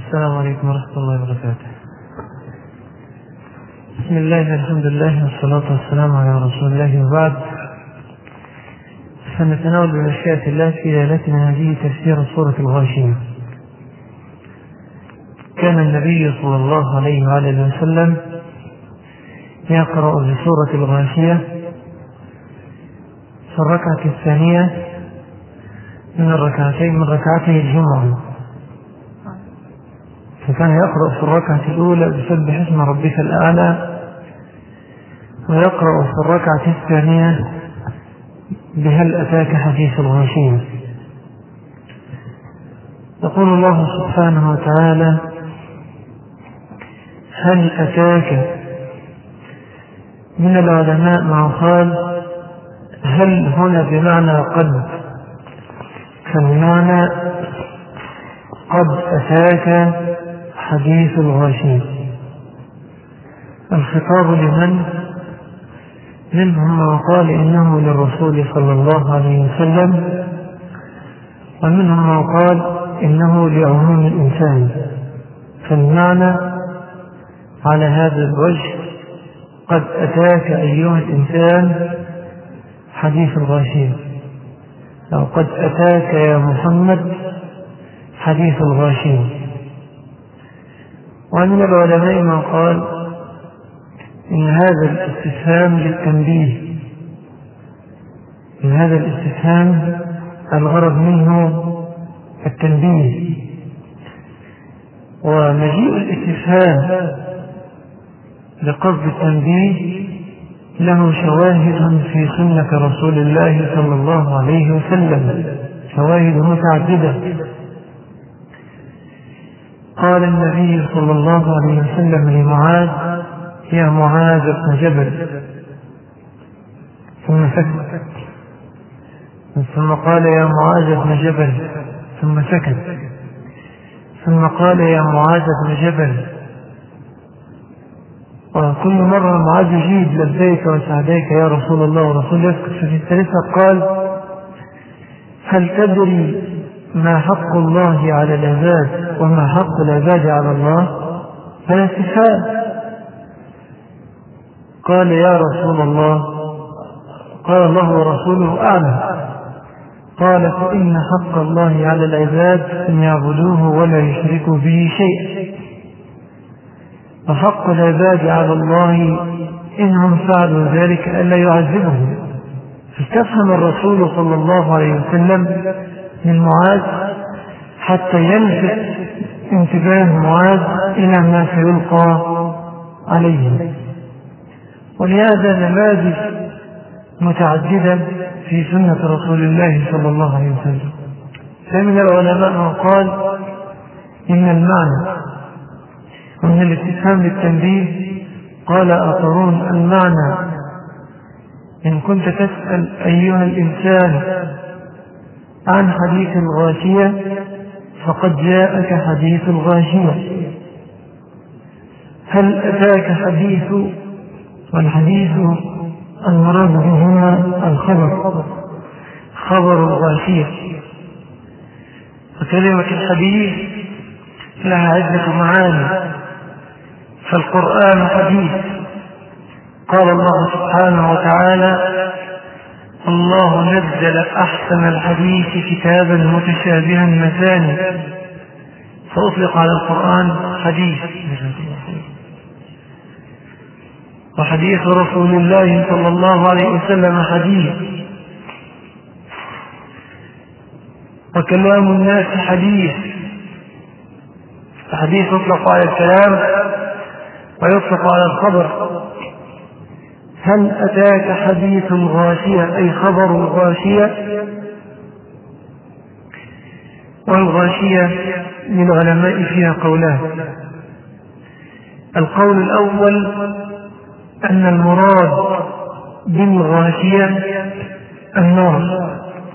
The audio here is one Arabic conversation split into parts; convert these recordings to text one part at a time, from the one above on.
السلام عليكم ورحمة الله وبركاته. بسم الله الحمد لله والصلاة والسلام على رسول الله وبعد. سنتناول بمشيئة الله في ليلتنا هذه تفسير سورة الغاشية. كان النبي صلى الله عليه وآله وسلم يقرأ بسورة الغاشية في الركعة الثانية من ركعتي الجمعة، فكان يقرأ في الركعة الأولى بسبح اسم ربك الأعلى، ويقرأ في الركعة الثانية بهل أتاك حديث الغاشية. يقول الله سبحانه وتعالى: هل أتاك. من العلماء من قال هل هنا بمعنى قد، فالمعنى قد أتاك حديث الغاشية. الخطاب لمن؟ منهم من قال إنه للرسول صلى الله عليه وسلم، ومنهم من قال إنه لعموم الإنسان. فالمعنى على هذا الوجه: قد أتاك أيها الإنسان حديث الغاشية، أو قد أتاك يا محمد حديث الغاشية. ومن العلماء من قال إن هذا الاستفهام للتنبيه، إن هذا الاستفهام الغرض منه التنبيه، ومجيء الاستفهام لقصد التنبيه له شواهد في سنة رسول الله صلى الله عليه وسلم، شواهد متعددة. قال النبي صلى الله عليه وسلم لمعاذ: يا معاذ بن جبل، ثم سكت، ثم قال: يا معاذ بن جبل، ثم سكت، ثم قال: يا معاذ بن جبل. وكل مرة معاذ يجيب: لبيك وسعديك يا رسول الله، ورسول يسكت. ففي الثالثة قال: هل تدري ما حق الله على العباد وما حق العباد على الله؟ فلا استفهام. قال: يا رسول الله. قال: الله ورسوله أعلم. قال: فإن حق الله على العباد أن يعبدوه ولا يشركوا به شيئا، وحق العباد على الله إنهم فعلوا ذلك ألا يعذبهم. فاستفهم الرسول صلى الله عليه وسلم من معاذ حتى يلفت انتباه معاذ إلى ما سيلقى عليه. ولهذا نماذج متعددة في سنة رسول الله صلى الله عليه وسلم. فمن العلماء من قال إن المعنى ومن الاستفهام للتنبيه، قال آخرون: المعنى إن كنت تسأل أيها الإنسان عن حديث الغاشية فقد جاءك حديث الغاشية. هل أتاك حديث، والحديث المراد بهما الخبر، خبر الغاشية. وكلمة الحديث لها عدة معاني، فالقرآن حديث. قال الله سبحانه وتعالى: الله نزل أحسن الحديث كتابا متشابها مثاني، فأطلق على القرآن حديث. وحديث رسول الله صلى الله عليه وسلم حديث، وكلام الناس حديث. الحديث يطلق على الكلام ويطلق على الخبر. هل أتاك حديث الغاشية أي خبر الغاشية. والغاشية للعلماء فيها قولان: القول الأول أن المراد بالغاشية النار،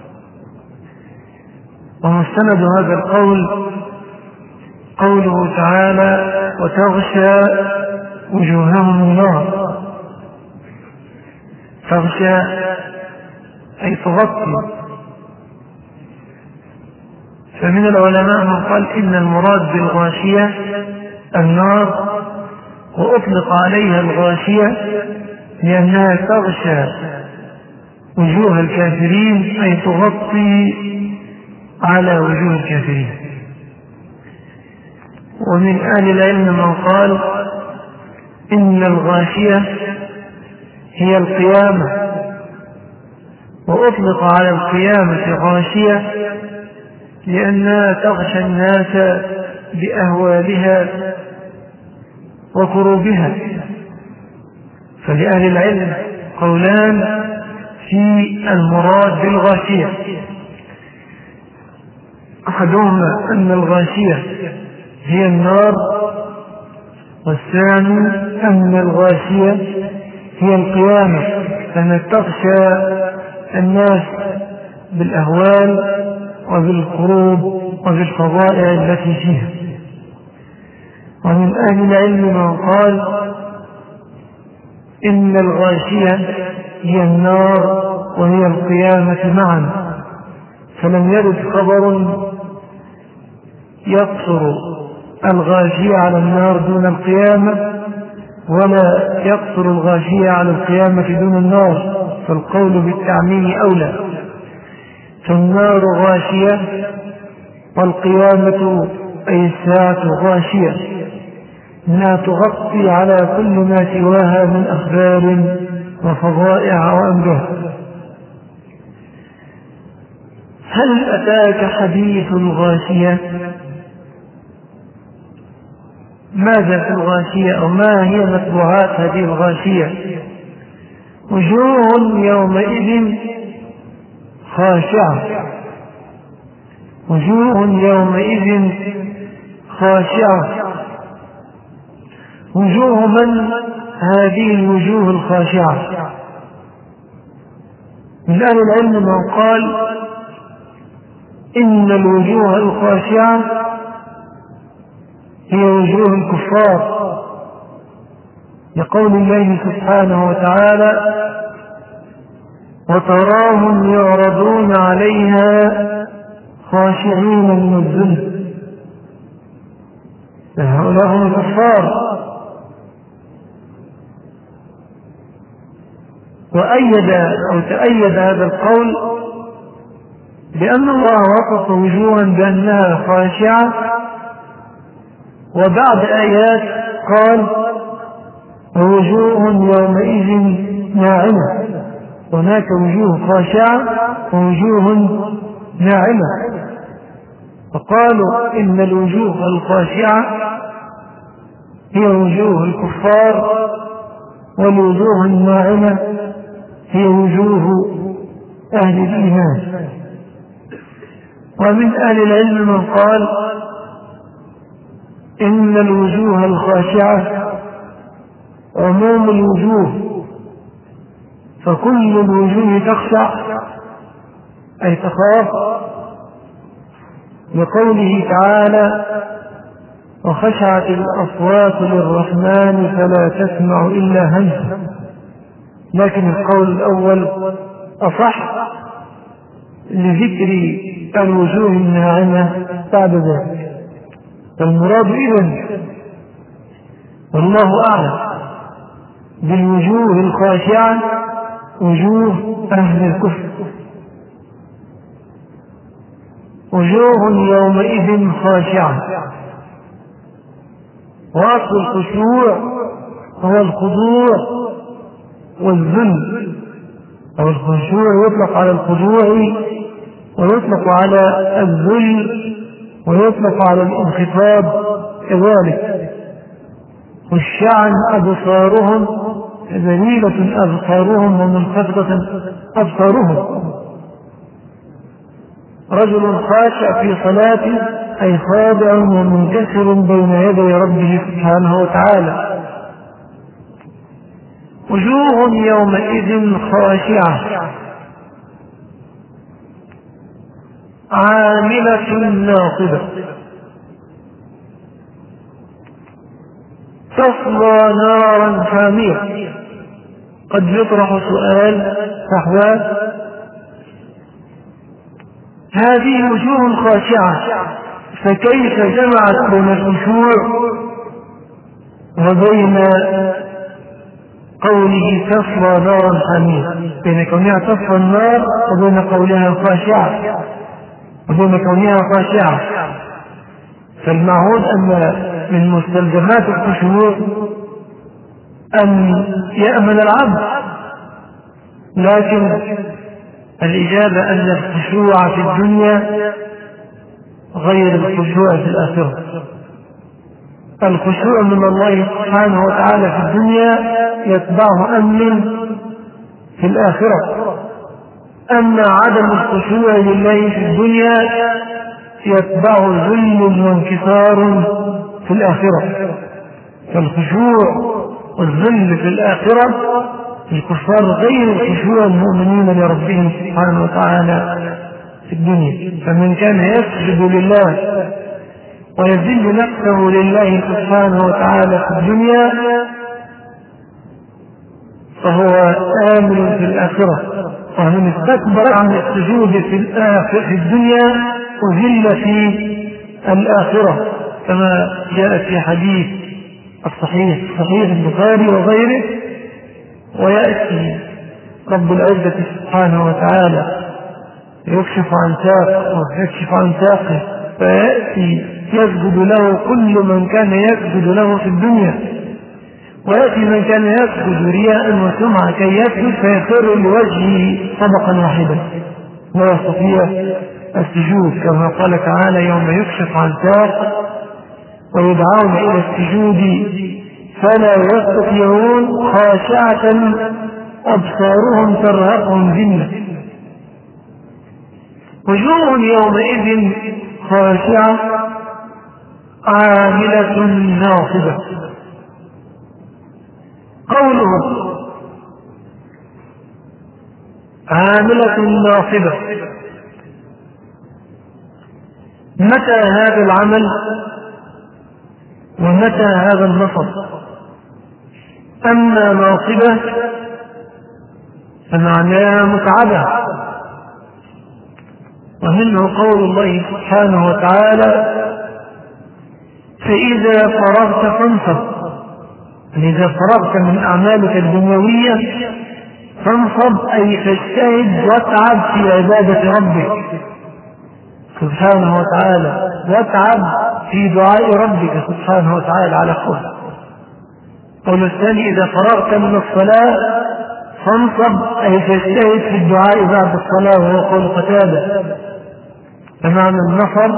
ومستند هذا القول قوله تعالى: وتغشى وجوههم النار. تغشى أي تغطي. فمن العلماء من قال إن المراد بالغاشية النار، وأطلق عليها الغاشية لأنها تغشى وجوه الكافرين، أي تغطي على وجوه الكافرين. ومن أهل العلم من قال إن الغاشية هي القيامة، وأطلق على القيامة غاشية لأنها تغشى الناس بأهوالها وكروبها. فلأهل العلم قولان في المراد بالغاشية، أحدهما أن الغاشية هي النار، والثاني أن الغاشية هي القيامة، أن تغشى الناس بالأهوال وبالقروب وبالفضائع التي فيها. ومن أهل العلم من قال إن الغاشية هي النار وهي القيامة معا، فلم يرد خبر يقصر الغاشية على النار دون القيامة، ولا يقصر الغاشية على القيامة دون النار، فالقول بالتعميم أولى. فالنار غاشية والقيامة أي الساعة غاشية، إنها تغطي على كل ما سواها من أخبار وفضائع وأنباء. هل أتاك حديث الغاشية؟ ماذا في الغاشية، أو ما هي متبوعات هذه الغاشية؟ وجوه يومئذ خاشعة، وجوه يومئذ خاشعة. وجوه من هذه الوجوه الخاشعة؟ من أهل العلم من قال إن الوجوه الخاشعة هي وجوه الكفار، لقول الله سبحانه وتعالى: وتراهم يعرضون عليها خاشعين من الذل. هؤلاء هم الكفار. تأيد هذا القول بأن الله وصف وجوها بأنها خاشعة، وبعد آيات قال: ووجوه يومئذ ناعمة. هناك وجوه خاشعة ووجوه ناعمة، فقالوا إن الوجوه الخاشعة هي وجوه الكفار، والوجوه الناعمة هي وجوه أهل الإيمان. ومن أهل العلم من قال إن الوجوه الخاشعة عموم الوجوه، فكل الوجوه تخشع أي تخاف، لقوله تعالى: وخشعت الأصوات للرحمن فلا تسمع إلا همسا. لكن القول الأول أصح لذكر الوجوه الناعمة بعد ذلك. فالمراد إذن والله أعلم بالوجوه الخاشعة وجوه أهل الكفر. وجوه يومئذ خاشعة، وأصل الخشوع هو الخضوع والذل، أو الخشوع يطلق على الخضوع ويطلق على الذل ويطلق على الانخفاض كذلك. خشعا أبصارهم، ذليلة أبصارهم ومنخفضة أبصارهم. رجل خاشع في صلاته أي خاضع ومنكسر بين يدي ربه سبحانه وتعالى. وجوه يومئذ خاشعة عاملة ناصبة تصلى نارا حامية. قد يطرح سؤال نحو هذه وجوه خاشعة، فكيف جمعت بين الخشوع وبين قوله تصلى نارا حميم، بين كونها تصلى النار وبين قولها خاشعة وبين كونها خاشعة؟ فالمعهود أن من مستلزمات الخشوع أن يأمن العبد، لكن الإجابة أن الخشوع في الدنيا غير الخشوع في الآخرة. الخشوع من الله سبحانه وتعالى في الدنيا يتبعه أمن في الآخرة، أما عدم الخشوع لله في الدنيا يتبعه ذل وانكسار في الآخرة. فالخشوع والذل في الآخرة الكفار غير الخشوع المؤمنين لربهم سبحانه وتعالى في الدنيا. فمن كان يسجد لله ويذل نفسه لله سبحانه وتعالى في الدنيا فهو آمن في الآخرة، ومن استكبر عن السجود في الدنيا وذل في الآخرة، كما جاء في حديث الصحيح البخاري وغيره. ويأتي رب العزة سبحانه وتعالى يكشف عن ساقه ويكشف عن ساقه، فيأتي يسجد له كل من كان يسجد له في الدنيا، ويأتي من كان يسجد رياء وسمعة كي يسجد فيخر لوجهه طبقا واحدا لا يستطيع السجود، كما قال تعالى يوم يكشف عن ساق ويدعون إلى السجود فلا يستطيعون خاشعة أبصارهم ترهقهم ذلة وجوه يومئذ خاشعة عاملة ناصبة. قوله عاملة ناصبة، متى هذا العمل ومتى هذا النصب؟ أما ناصبة فمعناها متعبة، ومنه قول الله سبحانه وتعالى فإذا فرغت فانصب، إذا فرغت من أعمالك الدنيوية فانصب أي فاجتهد واتعب في عبادة ربك سبحانه وتعالى، واتعب في دعاء ربك سبحانه وتعالى على قول. قول الثاني إذا فرغت من الصلاة فانصب أي فاجتهد في الدعاء بعد الصلاة، وهو قول قتادة. فمعنى النصب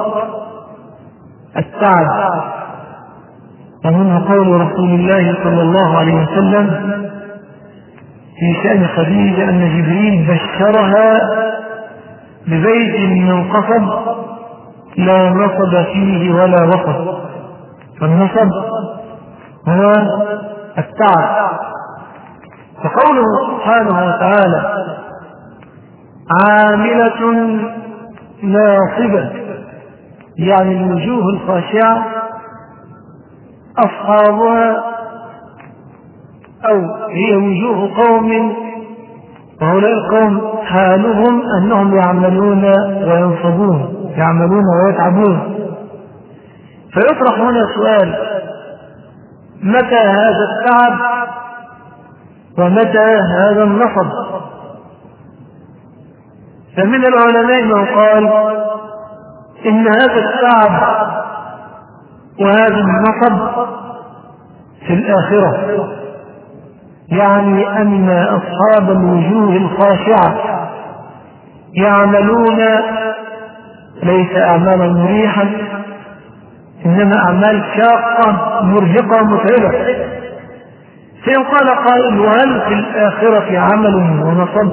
التعب. ومنه قول رسول الله صلى الله عليه وسلم في شأن خديجة أن جبريل بشرها ببيت من قصب لا نصب فيه ولا وصب. فالنصب هو التعب. فقوله سبحانه وتعالى عاملة ناصبة يعني الوجوه الخاشعة أصحابها أو هي وجوه قوم، وهؤلاء القوم حالهم أنهم يعملون وينصبون، يعملون ويتعبون. فيطرح هنا سؤال: متى هذا التعب ومتى هذا النصب؟ فمن العلماء من قال إن هذا التعب وهذا النصب في الآخرة، يعني أن أصحاب الوجوه الخاشعة يعملون ليس أعمالا مريحا، إنما أعمال شاقة مرهقة متعبة. فإن قال قائل وهل في الآخرة عمل ونصب؟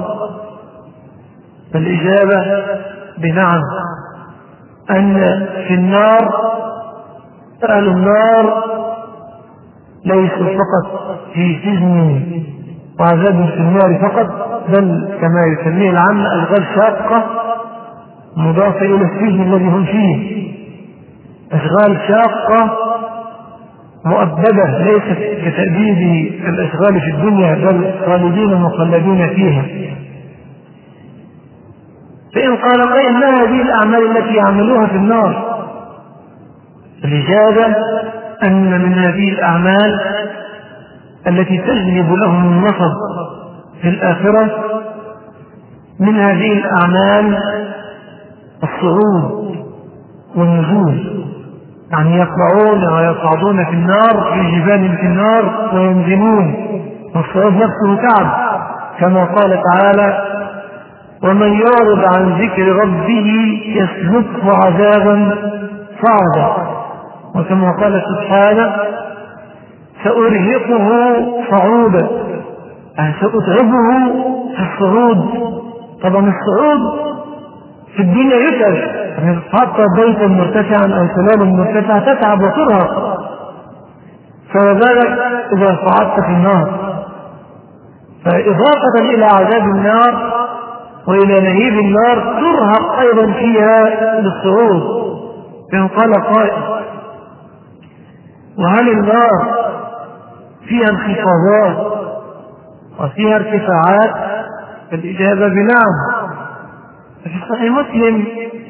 فالإجابة بنعم، أن في النار أهل النار ليسوا فقط في سجن وعذاب في النار فقط، بل كما يسميه العامة أشغال شاقة مضافة إلى السجن الذي هم فيه، أشغال شاقة مؤبدة ليست كتأديب الأشغال في الدنيا، بل خالدين مخلدين فيها. فإن قال قائل ما هذه الأعمال التي يعملوها في النار؟ الإجابة أن من هذه الأعمال التي تجلب لهم النصب في الآخرة من هذه الأعمال الصعود والنزول، يعني يطلعون ويصعدون في النار في جبال في النار وينزلون، والصعود نفسه تعب كما قال تعالى ومن يعرض عن ذكر ربه يسلكه عذابا صعدا، وكما قال سبحانه سأرهقه صعودا، سأتعبه في الصعود. طبعا الصعود في الدنيا يتعب، يعني حتى بيتا مرتفعا أو سلالا مرتفعا تتعب وترهق، فما بالك إذا صعدت في النار. فإضافة إلى عذاب النار وإلى نهيب النار ترهق أيضا فيها للصعود. فإن قال قائل وهل النار فيها انخفاضات وفيها ارتفاعات؟ الإجابة بنعم. ففي صحيح مسلم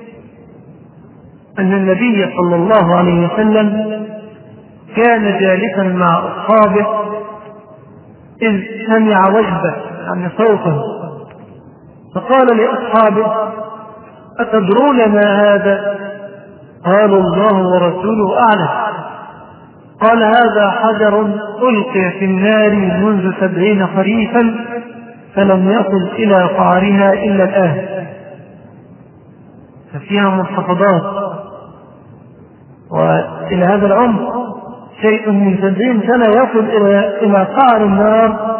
أن النبي صلى الله عليه وسلم كان جالسا مع أصحابه إذ سمع وجبة يعني صوتا، فقال لأصحابه أتدرون ما هذا؟ قالوا الله ورسوله أعلم. قال هذا حجر ألقي في النار منذ 70 خريفا فلم يصل إلى قعرها إلا الآن، ففيها منخفضات، وإلى هذا العمر شيء من 70 سنة يصل إلى قعر النار.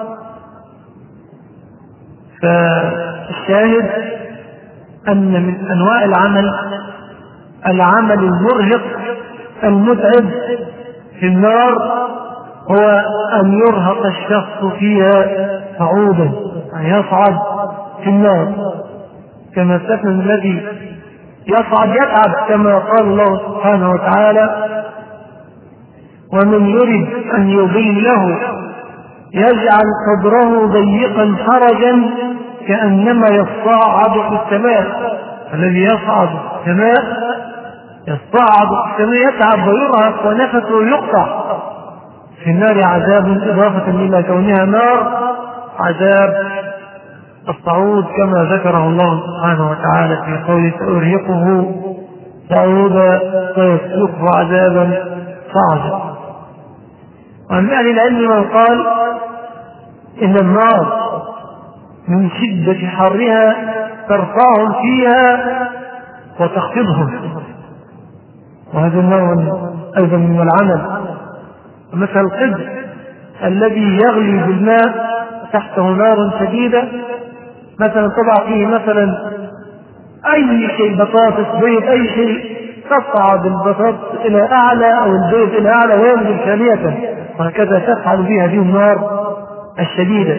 فالشاهد أن من أنواع العمل المرهق المتعب في النار هو أن يرهق الشخص فيها صعودا، يعني يصعد في النار كما سكن الذي يصعد يتعب، كما قال الله سبحانه وتعالى ومن يرد أن يضله يجعل صدره ضيقا حرجا كأنما يصعد في السماء. الذي يصعد في السماء يصعد في السماء يتعب ويرهق ونفسه يقطع. في النار عذاب إضافة إلى كونها نار عذاب الصعود كما ذكره الله سبحانه وتعالى في قوله سأرهقه صعودا ويسلكه عذابا صعدا. ومن أهل العلم من قال إن النار من شدة حرها ترفعهم فيها وتخفضهم، وهذا النوع أيضا من العمل. مثل القدر الذي يغلي بالماء تحته نار شديدة، مثلا طبع فيه مثلا أي شيء بطاطس بيض أي شيء تصعد البطاطس إلى أعلى أو البيض إلى أعلى وينزل ثانية، وهكذا تفعل بها هذه النار الشديدة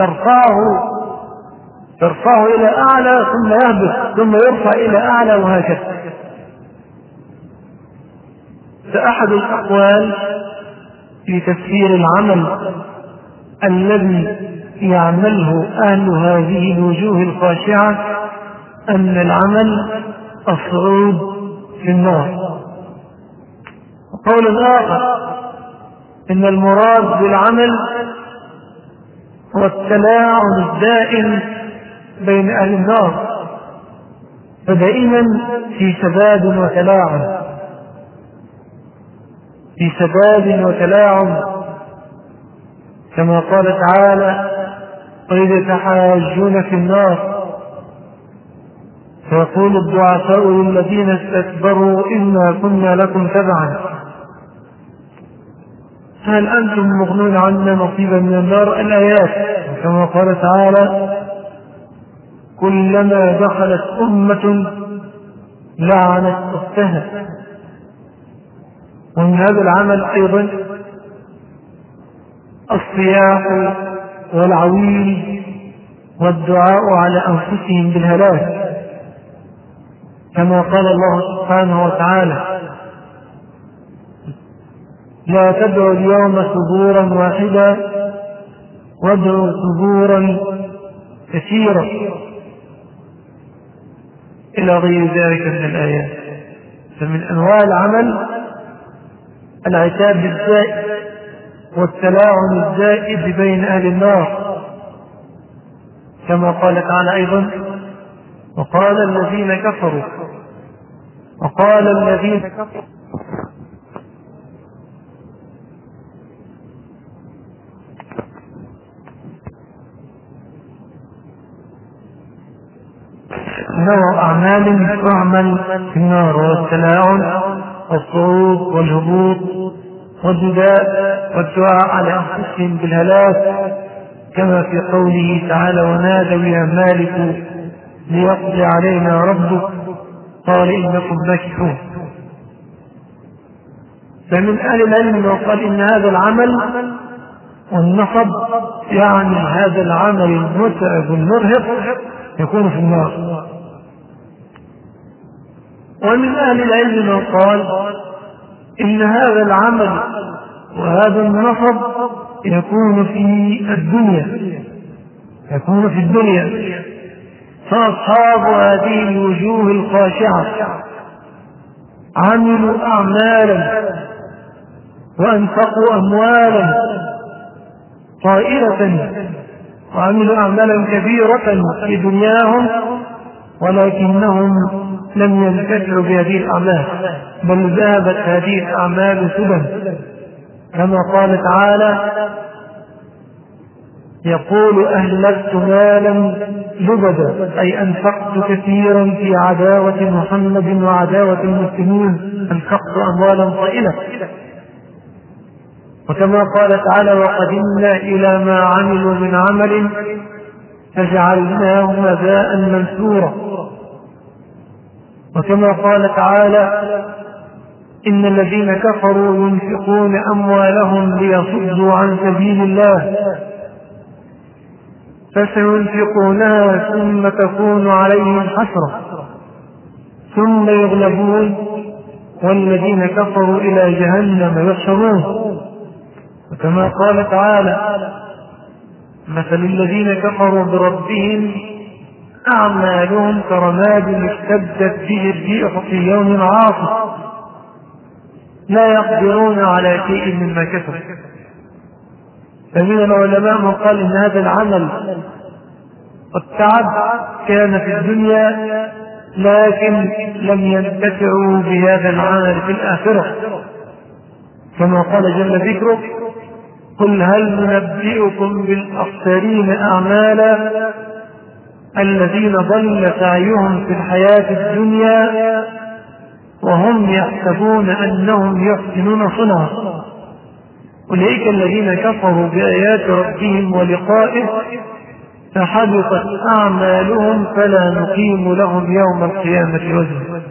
ترفعه إلى أعلى ثم يهبط ثم يرفع إلى أعلى وهكذا. فأحد الأقوال في تفسير العمل الذي يعمله أهل هذه الوجوه الخاشعة أن العمل الصعود في النار. وقول آخر إن المراد بالعمل هو التلاعن الدائم بين أهل النار، فدائما في سباب وتلاعن كما قال تعالى وإذا تحاجون في النار فيقول الضعفاء للذين استكبروا إنا كنا لكم تبعا هل أنتم مغنون عنا نصيبا من النار الآيات. كما قال تعالى كلما دخلت أمة لعنت أختها. ومن هذا العمل أيضا الصياح والعويل والدعاء على أنفسهم بالهلاك، كما قال الله سبحانه وتعالى لا تدعوا اليوم ثبورا واحدا وادعوا ثبورا كثيرا. إلى غير ذلك من الآيات. فمن أنواع العمل العتاب الزائد والتلاعن الزائد بين أهل النار، كما قال تعالى أيضا: وقال الذين كفروا نوع أعمال تعمل في النار، والتلاعن والصعود والهبوط والنداء والدعاء على أنفسهم بالهلاك، كما في قوله تعالى: ونادوا يا مالك ليقضي علينا ربك قال إنكم ماكثون. فمن أهل العلم وقال إن هذا العمل والنصب يعني هذا العمل المتعب المرهق يكون في النار. ومن أهل العلم من قال إن هذا العمل وهذا النصب يكون في الدنيا، فأصحاب هذه الوجوه الخاشعة عملوا أعمالا وأنفقوا أموالا طائلة وعملوا أعمالا كبيرة في دنياهم، ولكنهم لم ينتفعوا بهذه الأعمال، بل ذهبت هذه الأعمال سدى، كما قال تعالى: يقول أهلكت مالا لبدا، أي أنفقت كثيرا في عداوة محمد وعداوة المسلمين، أنفقت أموالا طائلة. وكما قال تعالى: وقدمنا إلى ما عملوا من عمل فجعلناه هباء منثورا. وكما قال تعالى: إن الذين كفروا ينفقون أموالهم ليصدوا عن سبيل الله فسينفقونها ثم تكون عليهم حسرة ثم يغلبون والذين كفروا إلى جهنم يحشرون. وكما قال تعالى: مثل الذين كفروا بربهم أعمالهم كرماد اشتدت به الريح في يوم عاصف لا يقدرون على شيء مما كسبوا. فمن العلماء من قال إن هذا العمل والتعب كان في الدنيا، لكن لم ينتفعوا بهذا العمل في الآخرة، كما قال جل ذكره: قل هل ننبئكم بالأخسرين أعمالا الذين ضل سعيهم في الحياة الدنيا وهم يحسبون أنهم يحسنون صنعا أولئك الذين كفروا بآيات ربهم ولقائه فحبطت أعمالهم فلا نقيم لهم يوم القيامة وزنا.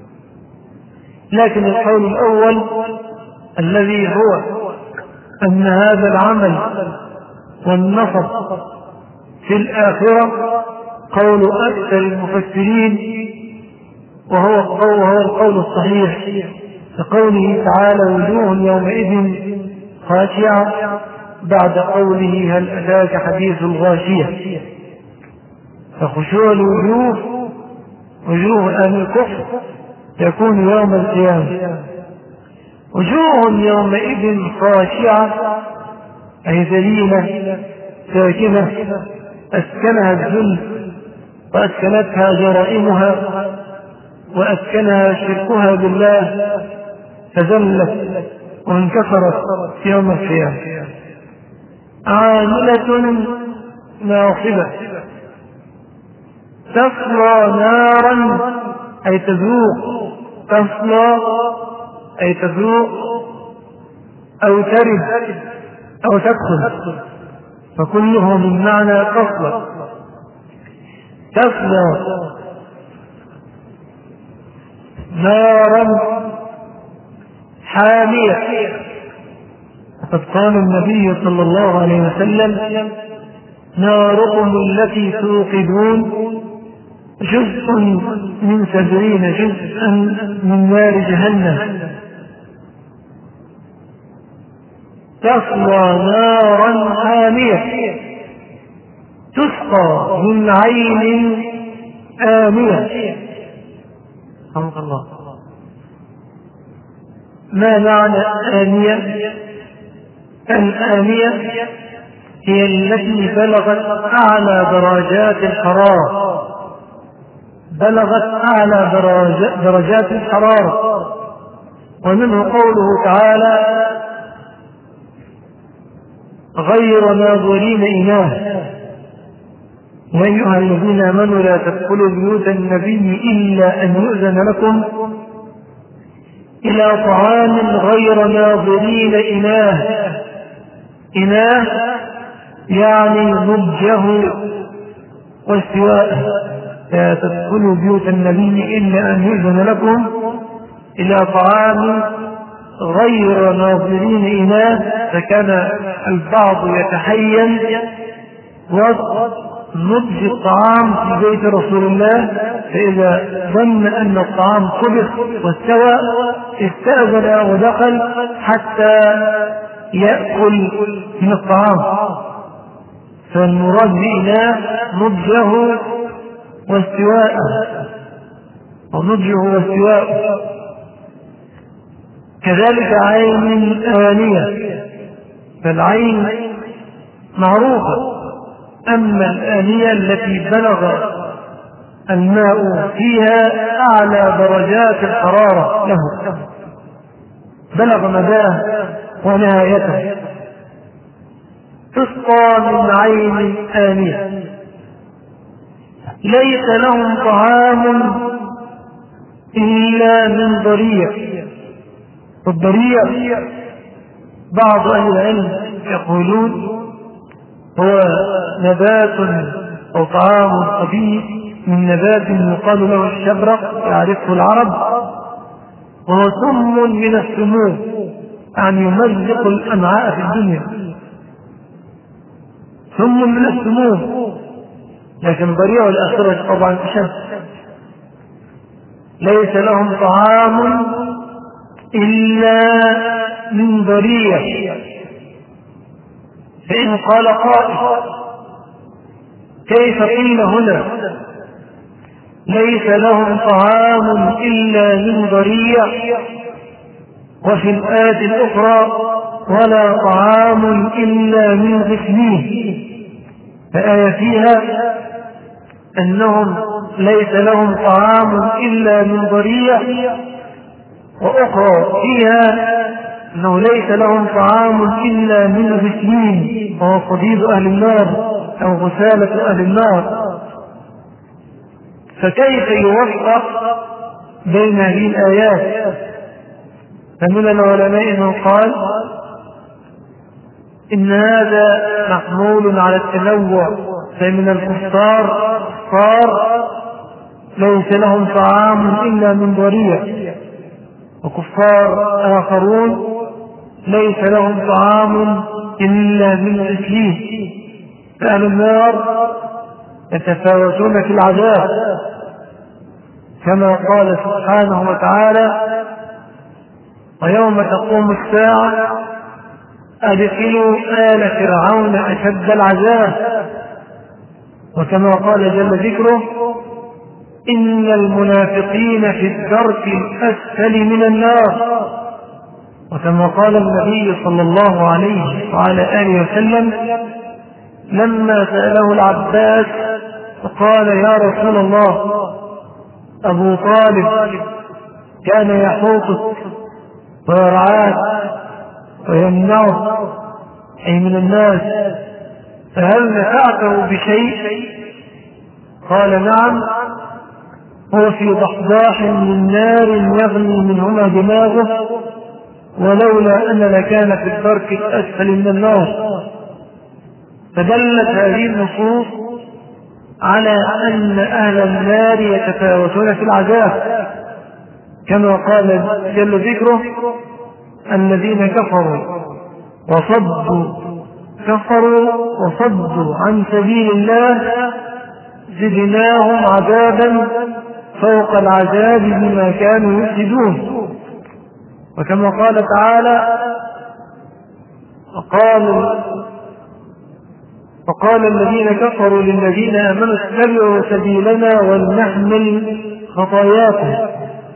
لكن القول الأول الذي هو أن هذا العمل والنصب في الآخرة قول أكثر المفسرين، وهو القول الصحيح، كقوله تعالى: وجوه يومئذ خاشعة، بعد قوله: هل أتاك حديث الغاشية. فخشوع الوجوه وجوه أهل الكفر يكون يوم القيامة. وجوه يومئذ خاشعة أي ذليلة ساكنة أسكنها الذل وأسكنتها جرائمها وأسكنها شركها بالله فذلت وانكسرت في يوم القيامة. عاملة ناصبة تصلى نارا أي تذوق، تصلى أي تذوق أو ترد أو تدخل، فكله من معنى تصلى نارا حامية. وقد قال النبي صلى الله عليه وسلم: ناركم التي توقدون جزء من 70 جزءا من نار جهنم. تصلى نارا حامية تسقى من عين آنية، رحمه الله. ما معنى آنية؟ الآنية هي التي بلغت أعلى درجات الحرارة، بلغت أعلى درجات الحرارة. ومنه قوله تعالى: غير ناظرين إناه. يا أيها الذين آمنوا لا تدخلوا بيوت النبي إلا أن يؤذن لكم إلى طعام غير ناظرين إناه. إناه يعني نضجه واستواءه. لا تدخلوا بيوت النبي إلا أن يؤذن لكم إلى طعام غير ناظرين إناه. فكان البعض يتحين نضج الطعام في بيت رسول الله، فإذا ظن أن الطعام طبخ واستوى استأذن ودخل حتى يأكل من الطعام. فالمراد بإناه نضجه واستواءه، ونضجه واستواءه. كذلك عين آنية، فالعين معروفة. أما الآنية التي بلغ الماء فيها أعلى درجات الحرارة له، بلغ مداه ونهايته. تسقى من عين آنية ليس لهم طعام إلا من ضريع. الضريع بعض أهل العلم يقولون هو نبات أو طعام خبيث من نبات يقال له الشبرق، يعرفه العرب، وهو سم من السموم، يعني يمزق الأمعاء في الدنيا، سم من السموم. لكن ضريع الآخرة طبعا أشد. ليس لهم طعام إلا من ضريع. فإن قال قائل: كيف قيل هنا ليس لهم طعام إلا من ضريع، وفي الآية الأخرى ولا طعام إلا من غسلين؟ فآية فيها أنهم ليس لهم طعام إلا من ضريع، وأخرى فيها أنه ليس لهم طعام إلا من غسلين، وهو صديد أهل النار أو غسالة أهل النار. فكيف يوفق بين هذه الآيات؟ فمن العلماء من قال إن هذا محمول على التنوع، فمن الكفار ليس لهم طعام إلا من ضريع، وكفار آخرون ليس لهم طعام إلا من غسلين. فأهل النار يتفاوتون في العذاب، كما قال سبحانه وتعالى: ويوم تقوم الساعة أدخلوا آل فرعون أشد العذاب. وكما قال جل ذكره: إن المنافقين في الدرك الأسفل من النار. وكما قال النبي صلى الله عليه وعلى آله وسلم لما سأله العباس فقال: يا رسول الله، أبو طالب كان يحوطك ويرعاك ويمنعك أي من الناس، فهل نفعته بشيء؟ قال: نعم، هو في ضحضاح من نار يغلي منهما دماغه، ولولا أن لكان في الدرك الأسفل من النار. فدلت هذه النصوص على أن أهل النار يتفاوتون في العذاب، كما قال جل ذكره: الذين كفروا وصدوا عن سبيل الله زدناهم عذابا فوق العذاب بما كانوا يفسدون. وكما قال تعالى: وقال الذين كفروا للذين آمنوا اتبعوا سبيلنا ولنحمل خطاياكم.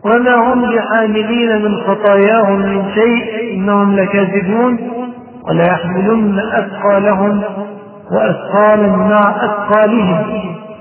وما هم بحاملين من خطاياهم من شيء إنهم لكاذبون ولا يحملن أثقالهم وأثقالا مع أثقالهم.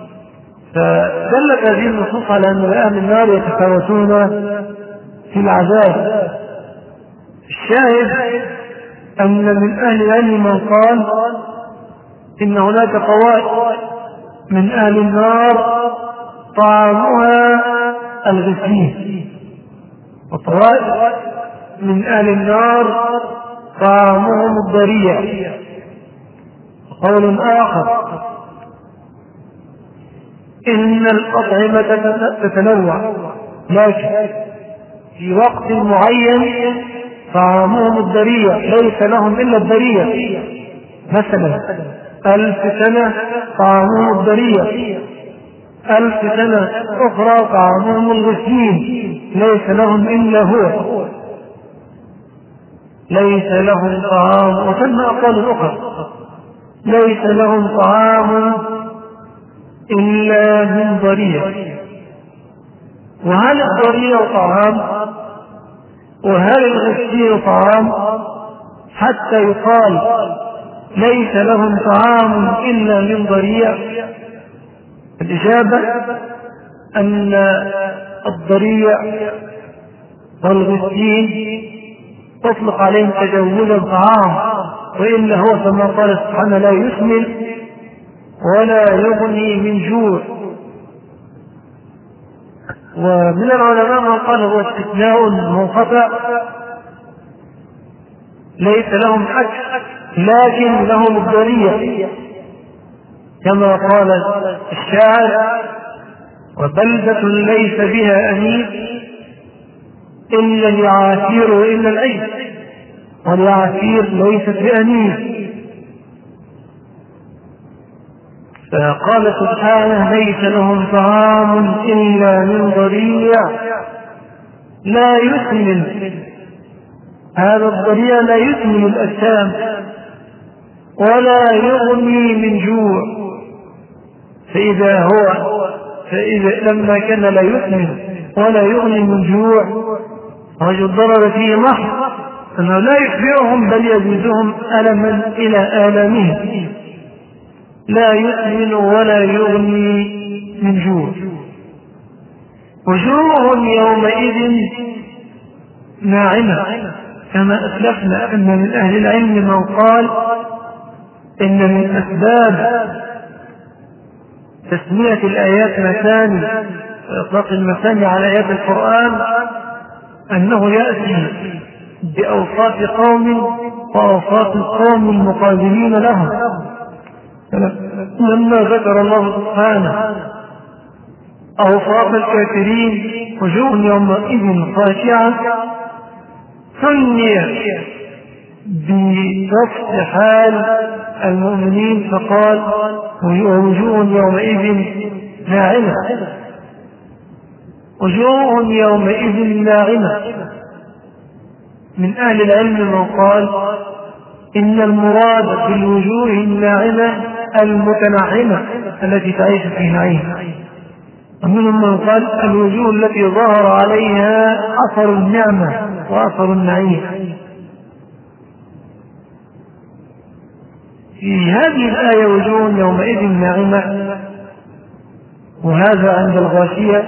فدلت هذه النصوص على أن أهل النار يتفاوتون في العذاب. الشاهد أن من أهل العلم من قال إن هناك طوائف من أهل النار طعامها الغسلين، وطوائف من أهل النار طعامهم الضريع. قول آخر إن الأطعمة تتنوع، لكن في وقت معين طعامهم الضريع، ليس لهم إلا الضريع. مثلا 1000 سنة طعامهم الضريع، 1000 سنة أخرى طعامهم الغسلين، ليس لهم إلا هو، ليس لهم طعام. وثم أقوال أخرى ليس لهم طعام إلا من ضريع. وهل الضريع طعام؟ وهل الغسلين طعام؟ حتى يقال ليس لهم طعام إلا من ضريع. الإجابة أن الضريع والغسلين تطلق عليهم تجوزا طعام، وإلا هو كما قال سبحانه لا يسمن ولا يغني من جوع. ومن العلماء من قال هو استثناء منقطع، ليس لهم أكل لكن لهم الضريع، كما قال الشاعر وبلدة ليس بها أنيس إلا اليعافير وإلا العيش، واليعافير ليست بأنيس. فقال سبحانه ليس لهم طعام إلا من ضريع لا يسمن. هذا الضريع لا يسمن الأجسام ولا يغني من جوع. فإذا لما كان لا يسمن ولا يغني من جوع رجل ضرر فيه محض أنه لا يشبعهم بل يزيدهم ألما إلى آلامهم. لا يسمن ولا يغني من جوع. وجوه يومئذ ناعمة، كما أسلفنا أن من أهل العلم من قال إن من أسباب تسمية الآيات مثاني وإطلاق المثاني على آيات القرآن أنه يأتي بأوصاف قوم وأوصاف القوم المقابلين لهم. لما ذكر الله سبحانه أوصاف الكافرين وجوه يومئذ خاشعة ثني بوصف حال المؤمنين فقال وجوه يومئذ ناعمة. وجوه يومئذ ناعمة. من أهل العلم من قال إن المراد بالوجوه الناعمة المتنعمة التي تعيش في نعيم. ومنهم من قال الوجوه التي ظهر عليها أثر النعمة وأثر النعيم. في هذه الآية وجوه يومئذ ناعمة، وهذا عند الغاشية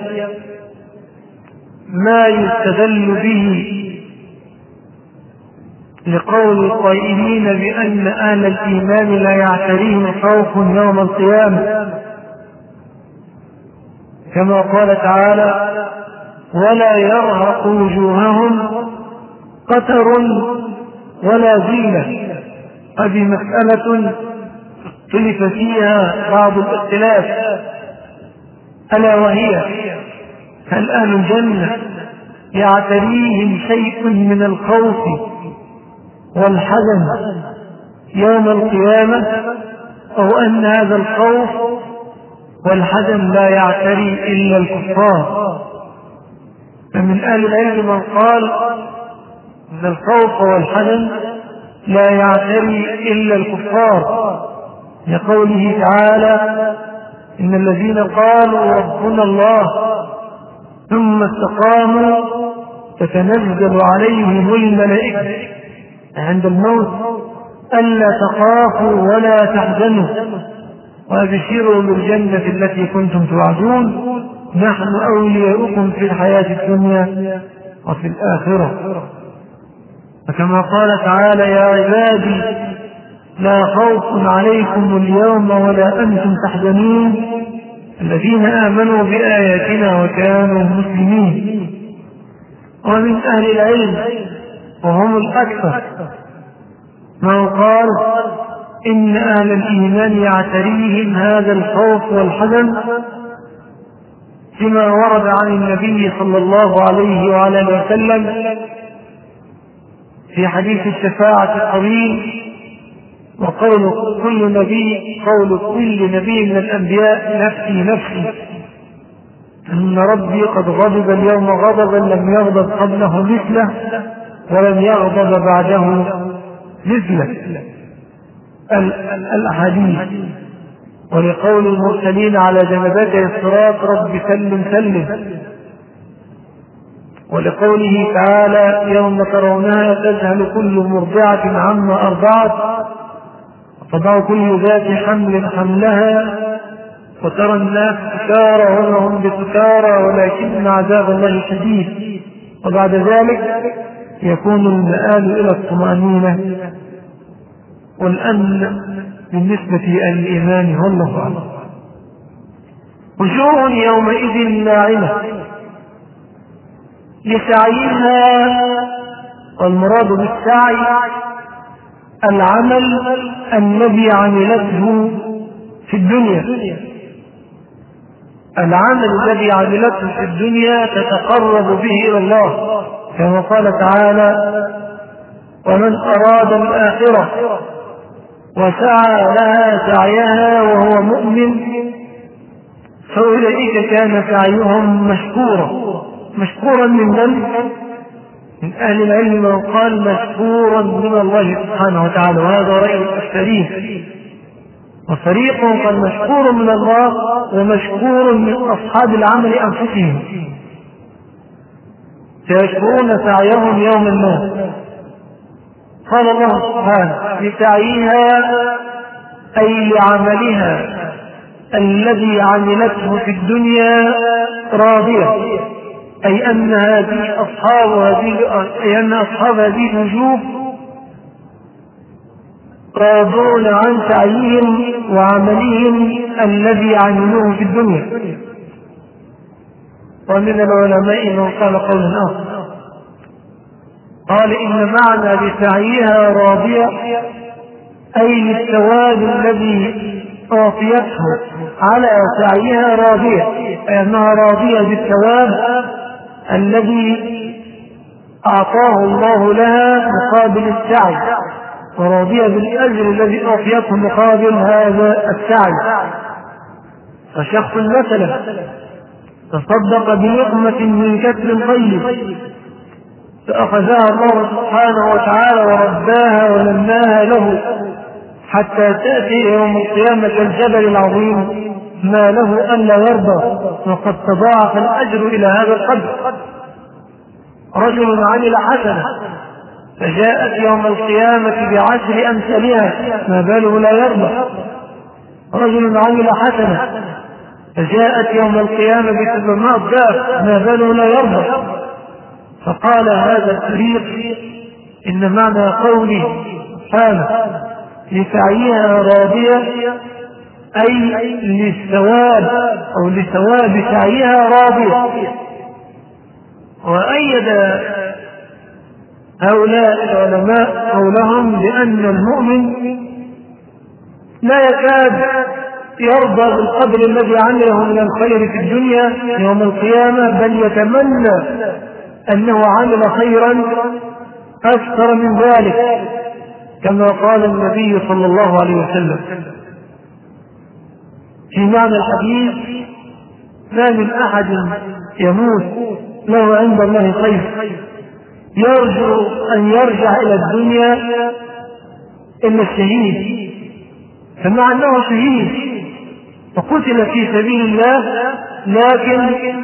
ما يستدل به لقول القائلين بأن أهل الإيمان لا يعتريهم خوف يوم القيامة، كما قال تعالى ولا يرهق وجوههم قتر ولا ذلة. هذه مسألة اختلف فيها بعض الاختلاف، ألا وهي هل أهل الجنة يعتريهم شيء من الخوف والحزن يوم القيامة، أو أن هذا الخوف والحزن لا يعتري إلا الكفار؟ فمن أهل العلم من قال أن الخوف والحزن لا يعتري إلا الكفار، لقوله تعالى إن الذين قالوا ربنا الله ثم استقاموا تتنزل عليهم الملائكة عند الموت ألا تخافوا ولا تحزنوا وأبشروا بالجنة التي كنتم توعدون نحن أولياؤكم في الحياة الدنيا وفي الآخرة. وكما قال تعالى يا عبادي لا خوف عليكم اليوم ولا أنتم تحزنون الذين آمنوا بآياتنا وكانوا مسلمين. ومن أهل العلم وهم الأكثر من قال إن أهل الإيمان يعتريهم هذا الخوف والحزن فيما ورد عن النبي صلى الله عليه وعلى وسلم في حديث الشفاعة الطويل وقول كل نبي من الأنبياء نفسي نفسي إن ربي قد غضب اليوم غضبا لم يغضب قبله مثله ولم يغضب بعده مثله الأحاديث. ولقول المرسلين على جنبتي الصراط رب سلم سلم. ولقوله تعالى يوم ترونها تذهل كل مرضعة عما أرضعت وتضع كل ذات حمل حملها وترى الناس سكارى وما هم بسكارى ولكن عذاب الله شديد. وبعد ذلك يكون المآل إلى الطمأنينة والأمن بالنسبة إلى الإيمان والله أعلم. وجوه يومئذ ناعمة لسعيها، والمراد بالسعي العمل الذي عملته في الدنيا، العمل الذي عملته في الدنيا تتقرب به إلى الله كما قال تعالى ومن أراد الآخرة وسعى لها سعيها وهو مؤمن فأولئك كان سعيهم مشكورا من من أهل العلم من قال مشكورا من الله سبحانه وتعالى، وهذا رأي الأكثرين. وفريق قال مشكور من الله ومشكور من أصحاب العمل أنفسهم سيشكرون سعيهم يوم الموت. قال الله سبحانه لسعيها أي لعملها الذي عملته في الدنيا راضية، أي أن أصحاب هذه الوجوه راضون عن سعيهم وعملهم الذي عملوه في الدنيا. ومن العلماء من قال قولا آخر قال إن معنى لسعيها راضية أي للثواب الذي أعطيته على سعيها راضية، أي أنها راضية بالثواب الذي أعطاه الله لها مقابل السعي، وراضية بالأجر الذي أعطيته مقابل هذا السعي. فشخص مثلا تصدق بلقمة من كسب طيب فأخذها الله سبحانه وتعالى ورباها ونماها له حتى تأتي يوم القيامة الجبل العظيم ما له ألا يرضى، وقد تضاعف الأجر إلى هذا القدر. رجل عمل حسنة فجاءت يوم القيامة بعشر أمثالها ما باله لا يرضى. رجل عمل حسنة فجاءت يوم القيامة ب700 ضعف ما باله لا يرضى. فقال هذا الفريق إن معنى قوله سبحانه لسعيها راضية أي للثواب أو لثواب سعيها راضية. وأيد هؤلاء العلماء قولهم بأن المؤمن لا يكاد يرضى بالقدر الذي عمله من الخير في الدنيا يوم القيامة، بل يتمنى أنه عمل خيرا أكثر من ذلك كما قال النبي صلى الله عليه وسلم في معنى الحديث ما من أحد يموت له عند الله خير يرجو أن يرجع إلى الدنيا إلا الشهيد، فمع أنه شهيد وقتل في سبيل الله لكن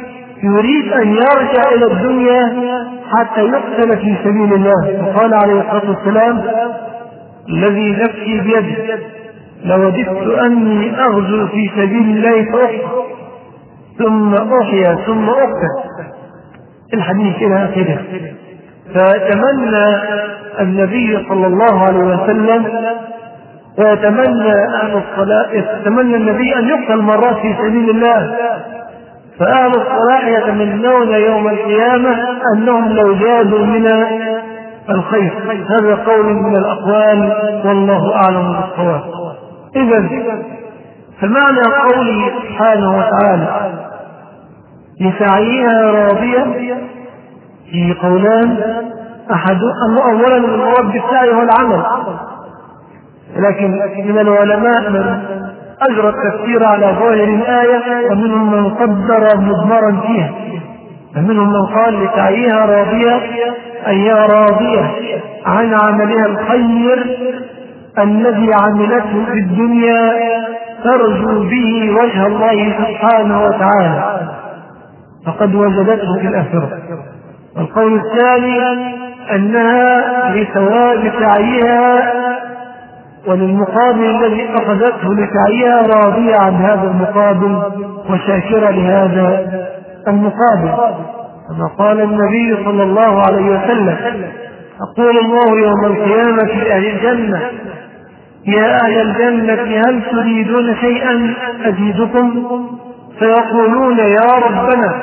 يريد أن يرجع إلى الدنيا حتى يقتل في سبيل الله. وقال عليه الصلاة والسلام: الذي نفسي بيده لوددت أني أغزو في سبيل الله فأقتل ثم أحيا ثم أقتل، الحديث إلى آخره. فتمنى النبي صلى الله عليه وسلم ويتمنى أهل الصلاة، يتمنى النبي أن يقتل مرات في سبيل الله، فأهل الصلاح يتمنون يوم القيامة أنهم لو جادوا من الخير. هذا قول من الأقوال والله أعلم بالصواب. إذن فمعنى قوله سبحانه وتعالى: لسعيها راضية، في قولان: أولا المراد بالسعي والعمل، لكن من العلماء من أجرى التفسير على ظاهر الآية، ومنهم من قدر مضمرا فيها، ومنهم من قال: لسعيها راضية أي راضية عن عملها الخير الذي عملته في الدنيا ترجو به وجه الله سبحانه وتعالى، فقد وجدته في الآخرة. والقول الثاني أنها لثواب سعيها وللمقابل الذي أخذته لسعيها راضية عن هذا المقابل وشاكرة لهذا المقابل، كما قال النبي صلى الله عليه وسلم: يقول الله يوم القيامة في أهل الجنة: يا أهل الجنة هل تريدون شيئا أزيدكم؟ فيقولون: يا ربنا،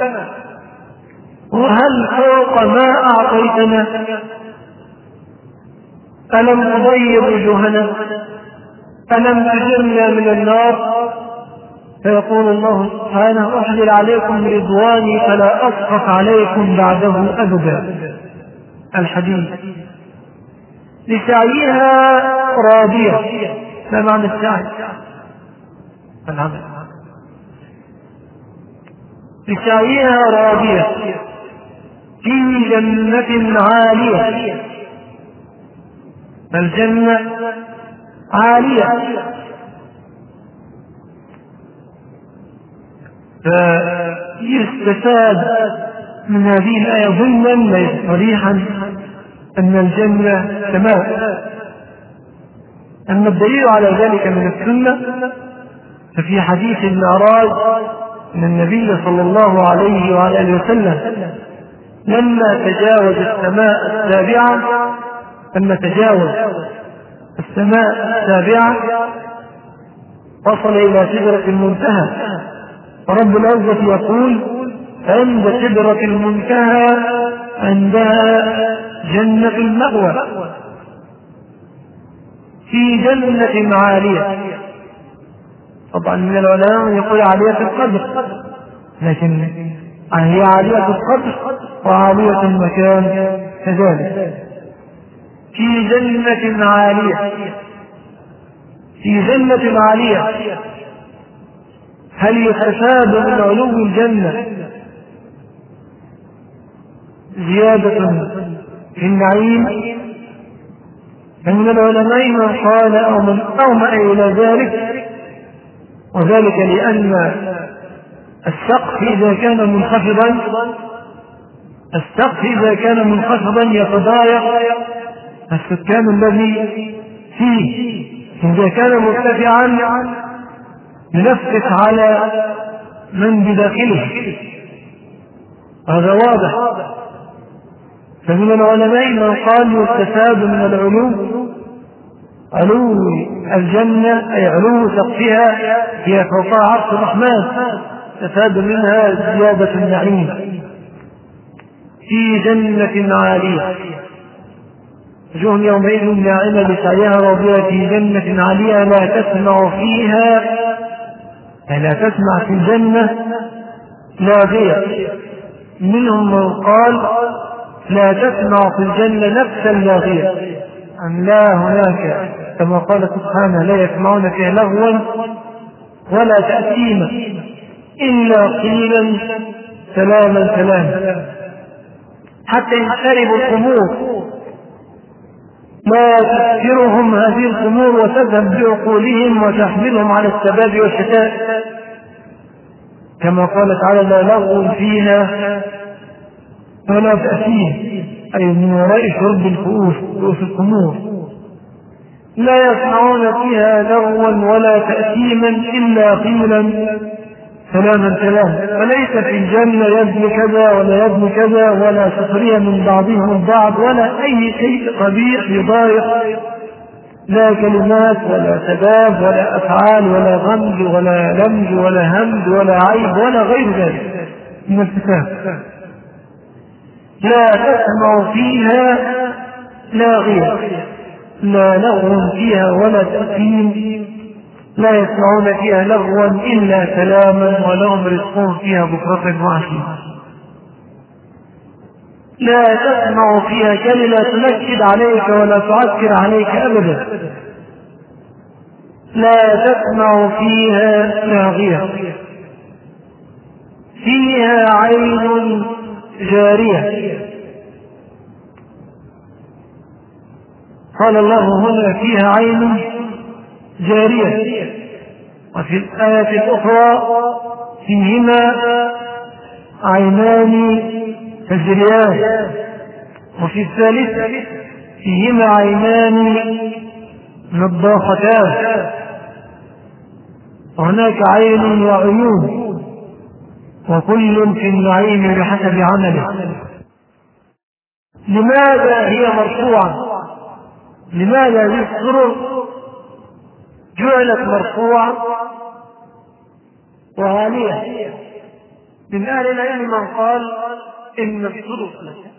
وهل فوق ما أعطيتنا؟ ألم تبيض وجوهنا؟ ألم تجرنا من النار؟ فيقول الله سبحانه: أحلل عليكم رضواني فلا أسخط عليكم بعده أبدا. الحديث. لسعيها راضية، ما معنى السعي؟ العمل. لسعيها راضية في جنة عالية، الجنة عالية، فيستفاد من هذه الآية ضمنا ليس صريحا أن الجنة سماء. أما الدليل على ذلك من السنة ففي حديث المعراج من النبي صلى الله عليه وعلى آله وسلم لما تجاوز السماء السابعة، لما تجاوز السماء السابعة وصل إلى سدرة المنتهى، ورب العزة يقول: عند سدرة المنتهى عندها جنة المأوى، في جنة عالية. طبعا من العلماء من يقول عالية القدر، لكن هي عالية القدر وعالية المكان كذلك. في جنة عالية، في جنة عالية. هل يستفاد من علو الجنة زيادة في النعيم؟ من العلماء من قال أو من أومأ إلى ذلك، وذلك لأن السقف إذا كان منخفضا، السقف إذا كان منخفضا يتضايق السكان الذي فيه، إذا كان مرتفعا ينفس على من بداخله، هذا واضح. فمن العلماء من قال يستفاد من العلو علو الجنة أي علو سقفها، هي فوقها عرش الرحمن، استفاد منها زيادة النعيم. في جنة عالية، وجوه يومئذ ناعمة لسعيها راضية في جنة عالية لا تسمع فيها، لا تسمع في الجنة لاغية. منهم من قال لا تسمع في الجنة نفسا لاغية، أم لا هناك كما قال سبحانه: لا يسمعون فيها لغوا ولا تأثيما إلا قيلا سلاما سلاما، حتى يشربوا الخمور لا تذكرهم هذه الخمور وتذهب بعقولهم وتحملهم على السباب والشتاء. كما قال تعالى لا لغو فيها ولا تأثيم، أي من وراء شرب الكؤوس الخمور. لا يسمعون فيها لغوا ولا تأثيما إلا قيلا سلاما سلاما. فليس في الجنة يبني كذا ولا يبني كذا ولا سخرية من بعضهم البعض ولا أي شيء قبيح يضايق، لا كلمات ولا سباب ولا أفعال ولا غمز ولا لمز ولا همز ولا عيب ولا غير ذلك من الكتاب. لا تسمع فيها لاغية، لا لغو فيها ولا تأثيم، لا يسمعون فيها لغوا إلا سلاما ولهم رزقهم فيها بكرة وعشيا. لا تسمع فيها كلمة تنكد عليك ولا تعكر عليك أبدا. لا تسمع فيها لاغية، فيها عين جارية. قال الله هنا فيها عين جارية. وفي الآية الأخرى فيهما عينان تجريان. وفي الثالثة فيهما عينان نضاختان. وهناك عين وعيون، وكل في النعيم بحسب عمله. لماذا هي مرفوعة؟ لماذا هذه السرر جعلت مرفوعة وعالية؟ من أهل العلم من قال إن السرر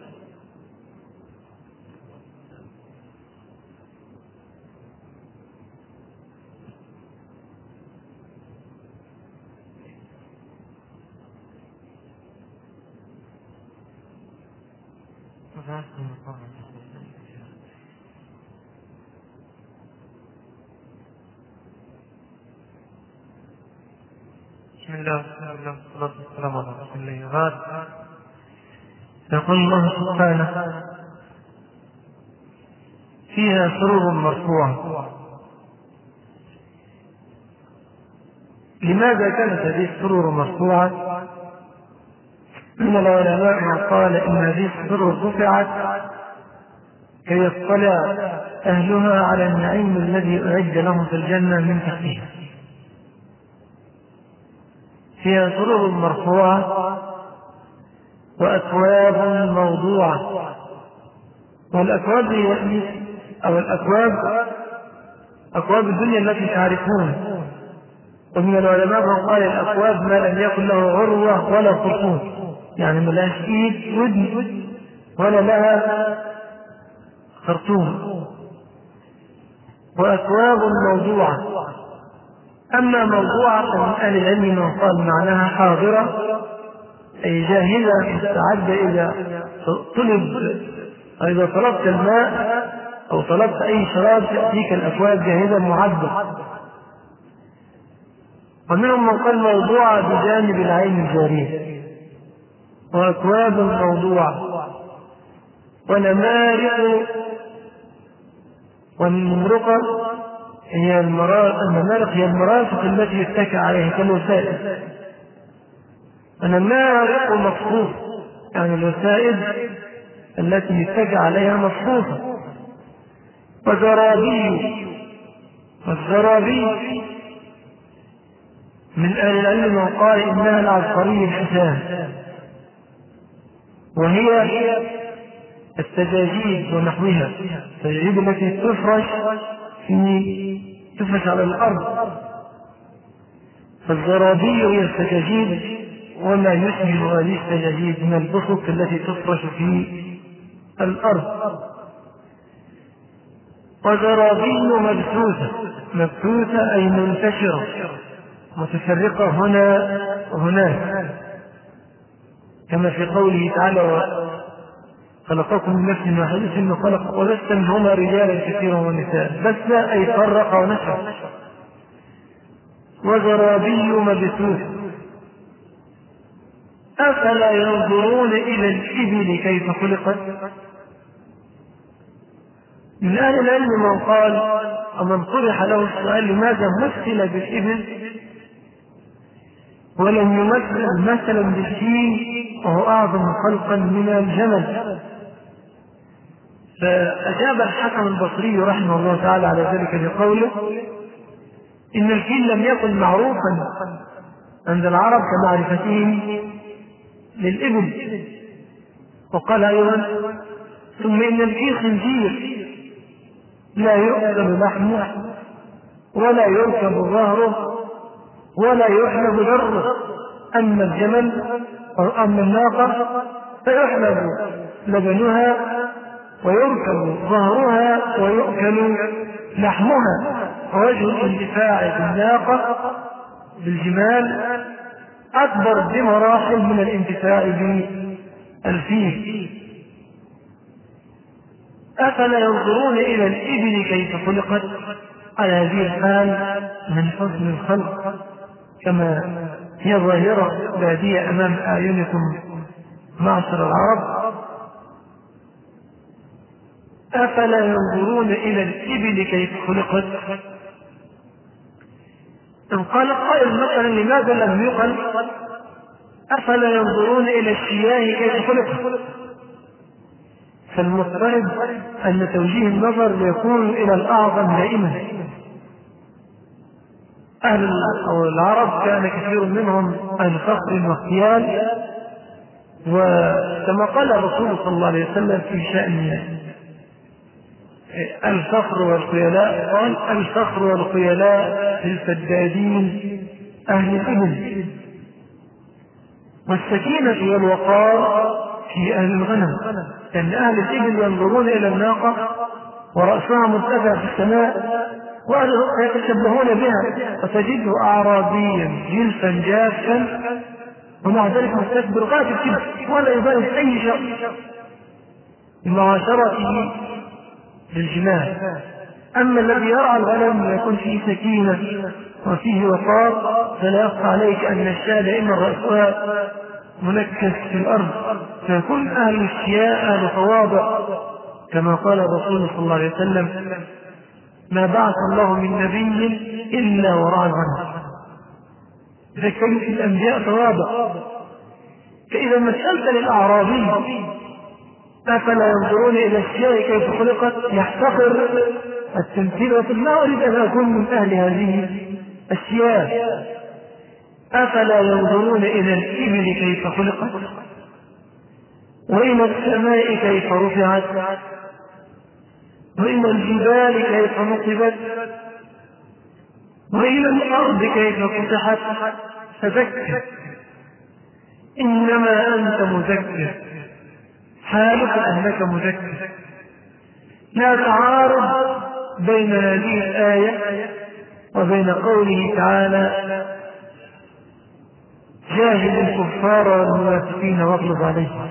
بسم الله والصلاة والسلام على رسول الله. يقول الله سبحانه فيها سرور مرفوعة. لماذا كانت هذه السرور مرفوعة؟ من العلماء من قال إن هذه السرور رفعت كي يطلع أهلها على النعيم الذي أعد لهم في الجنة من تحتها. فيها سرور مرفوعة وأكواب موضوعة. والأكواب أو الأكواب أكواب الدنيا التي تعرفون. ومن العلماء من قال الأكواب ما لم يكن له عروة ولا خرطوم، يعني ما لهاش إيد ودن ولا لها خرطوم. وأكواب موضوعة. أما موضوعة من أهل العلم من قال معناها حاضرة، أي جاهزة مستعدة إذا إذا طلبت الماء أو طلبت أي شراب تأتيك الأكواب جاهزة معدة. ومنهم من قال موضوعة بجانب العين الجارية. وأكواب موضوعة ونمارق. والنمرقة هي الممارق هي المرافق التي يتكى عليها كالوسائد. النمارق مصفوف، يعني الوسائد التي يتكى عليها مصفوفة. وزرابي. والزرابي من أهل العلم من قال إنها العبقري الحسان، وهي السجاجيد ونحوها، السجاجيد التي تفرش على الأرض. فالزرابي هي السجاجيد وما يشبه هذه السجاجيد من البسط التي تفرش في الأرض. وزرابي مبثوثة أي منتشرة متفرقة هنا وهناك، كما في قوله تعالى خلقكم من نفس واحدة ثم خلق وبث منهما رجالا كثيرا ونساء. بث أي فرق ونشر. وزرابي مبثوث. أفلا ينظرون إلى الإبل كيف خلقت؟ من أهل العلم من قال ومن طرح له السؤال لماذا مثل بالإبل، ولم يمثل مثلا بالفيل وهو أعظم خلقا من الجمل. فأجاب الحسن البصري رحمه الله تعالى على ذلك بقوله: إن الفيل لم يكن معروفا عند العرب كمعرفتهم للإبل. وقال أيضا: ثم إن الفيل خنزير لا يؤكل لحمه ولا يركب ظهره ولا يحلب ذره. أما الجمل أو أما الناقة فيحلب لبنها ويركب ظهرها ويؤكل لحمها. ووجه الاندفاع بالناقة بالجمال أكبر بمراحل من الانتفاع بالفيل. أفلا ينظرون إلى الإبل كيف خلقت؟ على هذه الحال من حسن الخلق كما هي ظاهرة بادية أمام أعينكم معشر العرب. أفلا ينظرون إلى الإبل كيف خلقت؟ إن قال قائل مثلا: لماذا لم يقل أفلا ينظرون إلى الشياه كيف خلقت؟ فالمفترض أن توجيه النظر يكون إلى الأعظم دائما. أهل العرب كان كثير منهم أهل فقر واختيال، وكما قال الرسول صلى الله عليه وسلم في شأن الفقر والخيلاء قال: الفقر والخيلاء في الفدادين أهل الإبل، والسكينة والوقار في أهل الغنم. لأن أهل الإبل ينظرون إلى الناقة ورأسها مرتفع في السماء ويتشبهون بها، وتجده أعرابيا جلفا جافا ومع ذلك مستكبر غاية الكبر ولا يبالي أي شيء بمعاشرته للجمال. أما الذي يرعى الغنم يكون فيه سكينة وفيه وقار، فلا يخفى عليك أن الشاة دائما رأسها منكس في الأرض، فيكون أهل الشياء أهل تواضع كما قال الرسول صلى الله عليه وسلم: ما بعث الله من نبي إلا ورعى الغنم. إذا كان في الأنبياء تواضع. فإذا مثلت للأعرابي أفلا ينظرون إلى الشياء كيف خلقت يحتقر التمثيل ويقول: ما أريد أن أكون من أهل هذه الشياء. أفلا ينظرون إلى الإبل كيف خلقت وإلى السماء كيف رفعت وإلى الجبال كيف نصبت وإلى الأرض كيف فتحت. فذكر إنما أنت مذكر، حالك أنك مذكر. لا تعارض بين هذه الآية وبين قوله تعالى: جاهد الكفار والمنافقين واغلظ عليهم،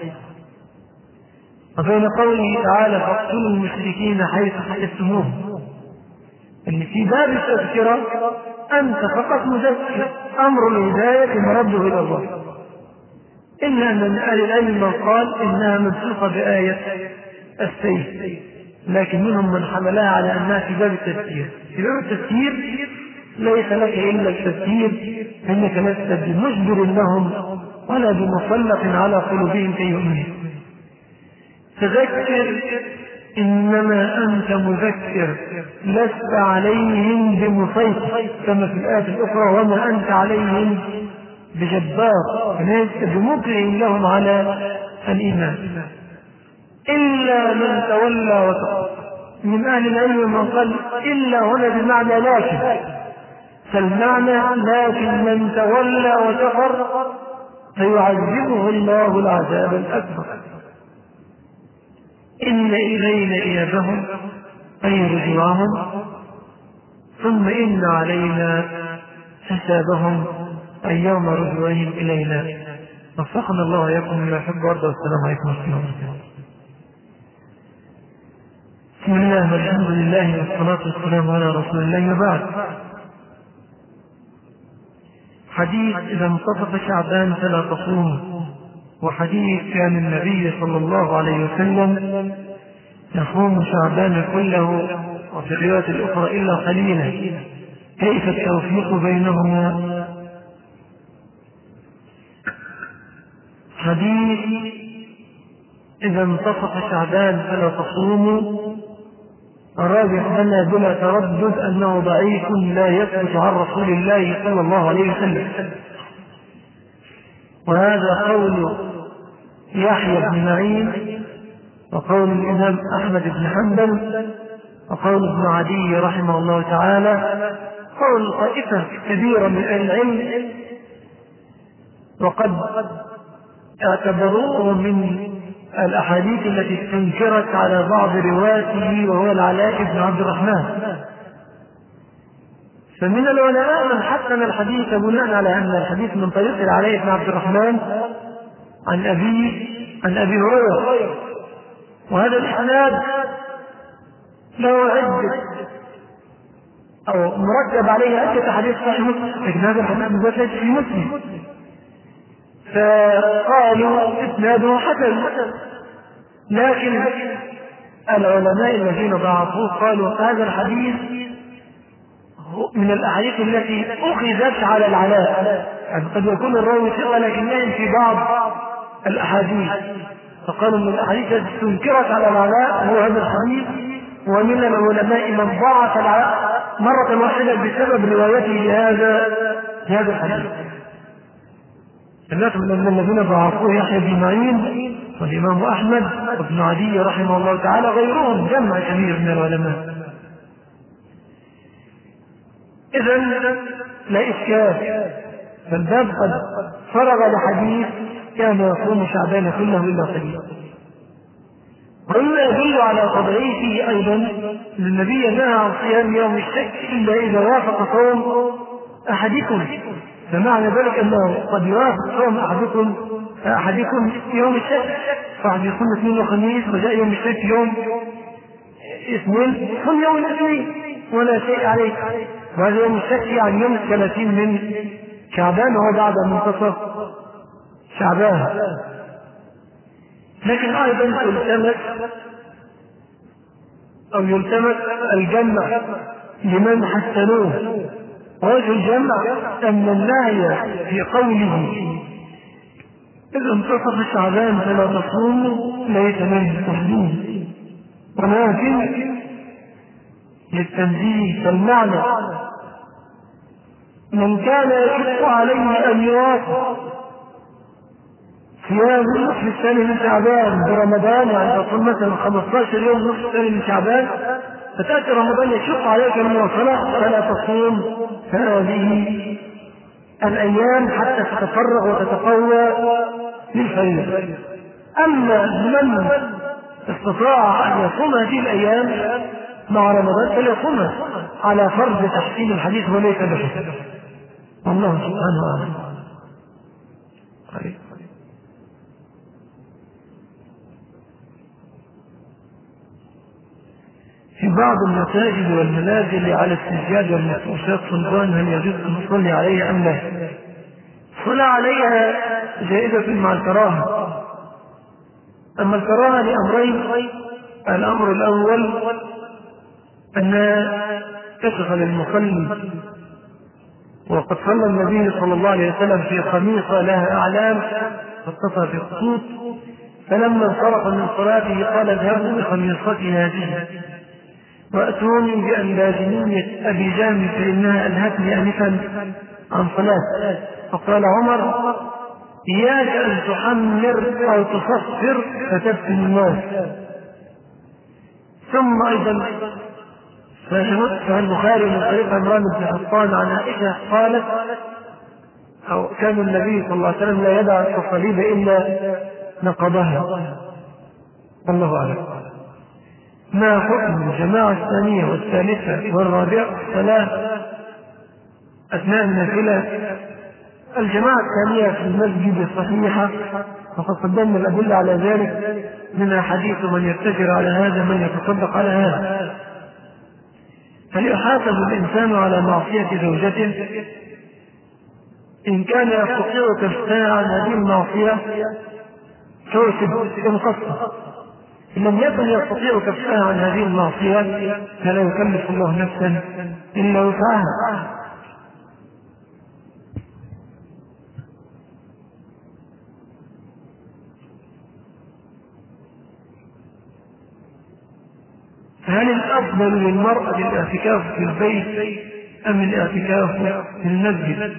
وبين قوله تعالى: فاقتلوا المشركين حيث ثقفتموهم. اللي في باب التذكرة أنت فقط مذكر، أمر الهداية مرده إلى الله. إلا أن من أهل العلم من قال إنها منسوخة بآية السيف، لكن منهم من حملها على أنها في باب التفسير. في باب التفسير ليس لك إلا التفسير، إنك لست بمجبر لهم ولا بمسلط على قلوبهم كي يؤمنوا. تذكر إنما أنت مذكر لست عليهم بمسيطر، كما في الآية الأخرى: وما أنت عليهم بجبار، ليس بمكره لهم على الإيمان. إلا من تولى وكفر. من أهل العلم من قال إلا هنا بمعنى لكن، فالمعنى لكن من تولى وكفر فيعذبه الله العذاب الأكبر. إن إلينا إيابهم أي رجوعهم، ثم إن علينا حسابهم أي يوم رجوعهم إلينا. وفقنا الله وإياكم لما يحب ويرضى. والسلام عليكم ورحمة الله وبركاته. بسم الله والحمد لله والصلاة والسلام على رسول الله. وبعد، حديث إذا انتصف شعبان فلا تصوموا، وحديث كان النبي صلى الله عليه وسلم يصوم شعبان كله، وفي الرواية الأخرى إلا قليلا. كيف التوفيق بينهما؟ حديث إذا انتصف شعبان فلا تصوموا، الراجح أن بلا تردد أنه ضعيف لا يثبت عن رسول الله صلى الله عليه وسلم. وهذا قول يحيى بن معين وقول الإمام أحمد بن حنبل وقول ابن عدي رحمه الله تعالى، قول طائفة كبيرة من أهل العلم، وقد اعتبروه من الأحاديث التي استنكرت على بعض رواته وهو العلاء بن عبد الرحمن. فمن العلماء من حسن الحديث بناء على أن الحديث من طريق العلاء بن عبد الرحمن عن أبي هريرة، وهذا الإسناد له عدة أو مرتب عليه عدة أحاديث صحيح مسلم، لكن هذا الحديث مدرج في مسلم، فقالوا إسناده حسن. لكن العلماء الذين ضعفوه قالوا هذا الحديث من الأحاديث التي أخذت على العلاء، يعني قد يكون الراوي ثقة لكنهم في بعض الأحاديث، فقالوا من الأحاديث التي استنكرت على العلاء هو هذا الحديث. ومن العلماء من ضعف العلاء مرة واحدة بسبب روايته لهذا الحديث. الناس من الذين ضعفوه يحيى بن معين والإمام أحمد وابن عدي رحمه الله تعالى، غيرهم جمع كبير من العلماء. إذن لا إشكال، فالباب قد فرغ لحديث كان يصوم شعبان كله إلا قليلا. وإما يدل على تضعيفه أيضا أن النبي نهى عن صيام يوم الشك إلا إذا وافق صوم أحدكم، فمعنى ذلك أنه قد يوافق صوم أحدكم يوم الشك، فقد يكون اثنين وخميس وجاء يوم الشك يوم اثنين، صم يوم الاثنين ولا شيء عليه، وهذا يوم الشك يعني يوم 30 من شعبان وهو بعد منتصف شعبان. لكن أيضا يلتمس الجمع لمن حسنوه، ووجه الجمع أن النهي في قوله إذا انتصف شعبان فلا تصوموا ليس منه التحديد، ولكن للتنزيه. فالمعنى من كان يشق عليه أن يوافق صيام النصف الثاني من شعبان برمضان، يعني تصوم مثلا 15 يوم نصف الثاني من شعبان، فتأتي رمضان يشق عليك المواصلة فلا تصوم هذه الأيام حتى تتفرغ وتتقوى للفريضة. أما من استطاع أن يصوم هذه الأيام مع رمضان فليصومها على فرض تحسين الحديث وليس بحث. والله سبحانه وتعالى. في بعض المساجد والمنازل على السجاد والمفروشات صلبان، هل يجوز أن نصلي عليها أم لا؟ الصلاة عليها جائزة مع الكراهة. أما الكراهة لأمرين: الأمر الأول أن تشغل المصلي، وقد صلى النبي صلى الله عليه وسلم في خميصة لها أعلام فاتصل بخطوط، فلما انصرف من صلاته قال اذهبوا بخميصتي هذه وأتوني بأنباذنية أبي جهم فإنها ألهتني أنفا عن صلاة. فقال عمر إياك أن تحمر أو تصفر فتفتن الناس. ثم أيضا فالبخاري من طريق عمران بن حطان عن عائشة قالت أو كان النبي صلى الله عليه وسلم لا يدع الصليب إلا نقضها. الله أعلم. ما حكم الجماعة الثانية والثالثة والرابعة الصلاة أثناء النافلة؟ الجماعة الثانية في المسجد الصحيحة، وقد قدمنا الأدلة على ذلك، منها حديث من يتجر على هذا من يتصدق على هذا. فليحاسب الإنسان على معصية زوجته إن كان يستطيع كفها عن هذه المعصية كوسب إن قصر، إن لم يكن يستطيع كفها عن هذه المعصية فلا يكلف الله نفسا إلا وسعها. هل الأفضل للمرأة الاعتكاف في البيت أم الاعتكاف في المسجد؟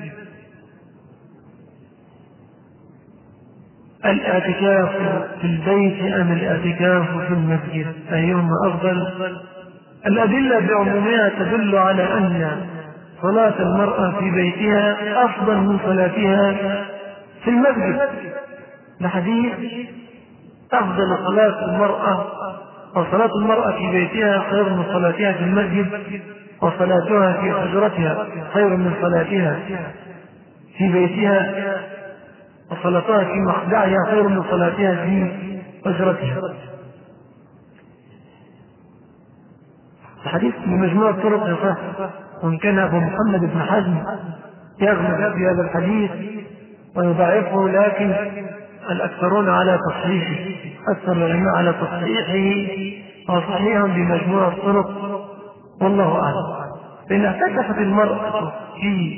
الاعتكاف في البيت أم الاعتكاف في المسجد أيهما أفضل؟ الأدلة بعمومها تدل على أن صلاة المرأة في بيتها أفضل من صلاتها في المسجد، لحديث أفضل صلاة المرأة أو صلاة المرأة في بيتها خير من صلاتها في المسجد، وصلاتها في حجرتها خير من صلاتها في بيتها، وصلاتها في مخدعها خير من صلاتها في حجرتها. الحديث بمجموعة طرق يصح، وإن كان أبو محمد بن حزم يغلب في هذا الحديث ويضعفه، لكن الأكثرون على تصحيحه، أكثر العلماء على تصحيحه وصحيحا بمجموعة طرق، والله أعلم. فإن اعتكفت المرأة في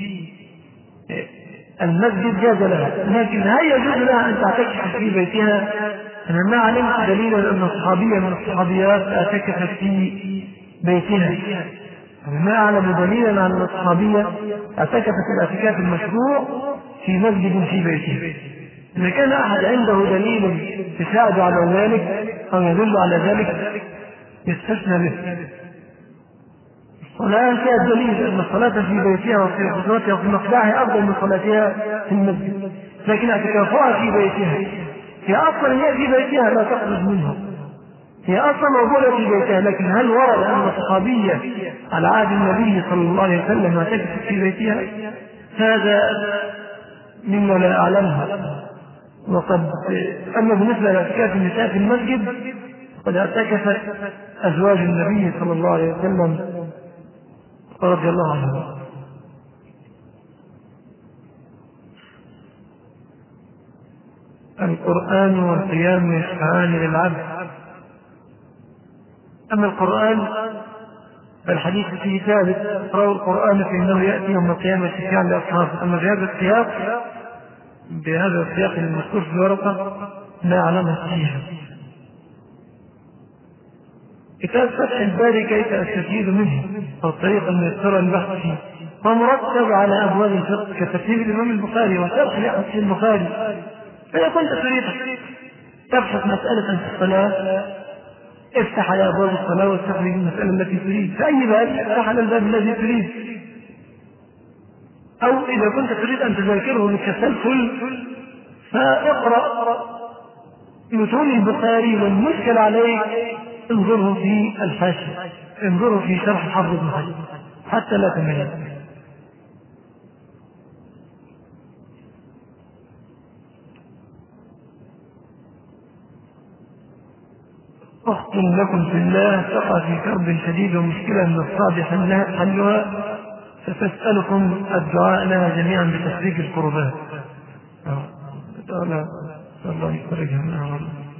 المسجد جاز لها، لكن هل يجوز لها أن تعتكف في بيتها؟ أنا ما علمت دليلا أن صحابية من الصحابيات اعتكفت في بيتها، ما أعلم دليلا على أن الصحابية اعتكفت الاعتكاف المشروع في مسجد في بيتها. إذا كان أحد عنده دليل يساعد على ذلك أو يدل على ذلك يستثنى به. والآن فيها الدليل أن الصلاة في بيتها وفي حجرتها وفي مخدعها أفضل من صلاتها في المسجد، لكن اعتكافها في بيتها هي أصلا هي في بيتها لا تخرج منها، هي أصلا موجودة في بيتها. لكن هل ورد أن صحابية على عهد النبي صلى الله عليه وسلم اعتكفت في بيتها؟ هذا مما لا أعلمها. وقد أما بالنسبة لاعتكاف النساء في المسجد قد اعتكفت أزواج النبي صلى الله عليه وسلم رضي الله عنه. القرآن والقيام يشفعان للعبد. أما القرآن فالحديث فيه ثابت: اقرأوا القرآن فإنه يأتي يوم القيامة شفيعا لأصحابه. أما بهذا السياق المذكور في الورقة لا أعلمها فيها. كتاب فتح الباري كيف أستفيد منه والطريقة الميسرة للبحث فيه، ومرتب على أبواب الفقه كترتيب الإمام البخاري وشرح لأحد البخاري. فإذا كنت تريد تبحث مسألة في الصلاة افتح على أبواب الصلاة واستخرج المسألة التي تريد، فأي باب افتح على الباب الذي تريد. أو إذا كنت تريد أن تذاكره للتسلسل فاقرأ متون البخاري والمشكل عليك انظره في الحاشية، انظره في شرح حافظ بن حجر حتى لا تمل. أخت لكم في الله تقع في كرب شديد ومشكلة من الصعب حلها، فتسألكم الدعاء لها جميعا بتفريج الكربات. الله يفرجها منها.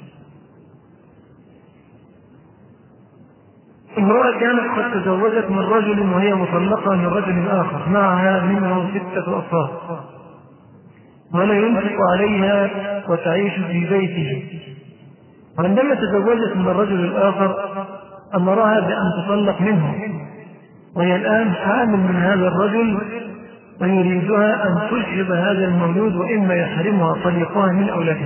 امرأة كانت قد تزوجت من رجل وهي مطلقة من رجل آخر معها منه 6 أطفال، ولا ينفق عليها وتعيش في بيته. وعندما تزوجت من الرجل الآخر أمرها بأن تطلق منه، وهي الآن حامل من هذا الرجل ويريدها أن تشهد هذا المولود وإما يحرمها طليقها من أولادها.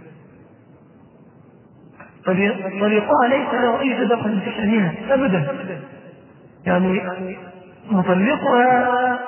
طليقها ليس له أي تدخل في شأنها أبدا، يعني مطلقها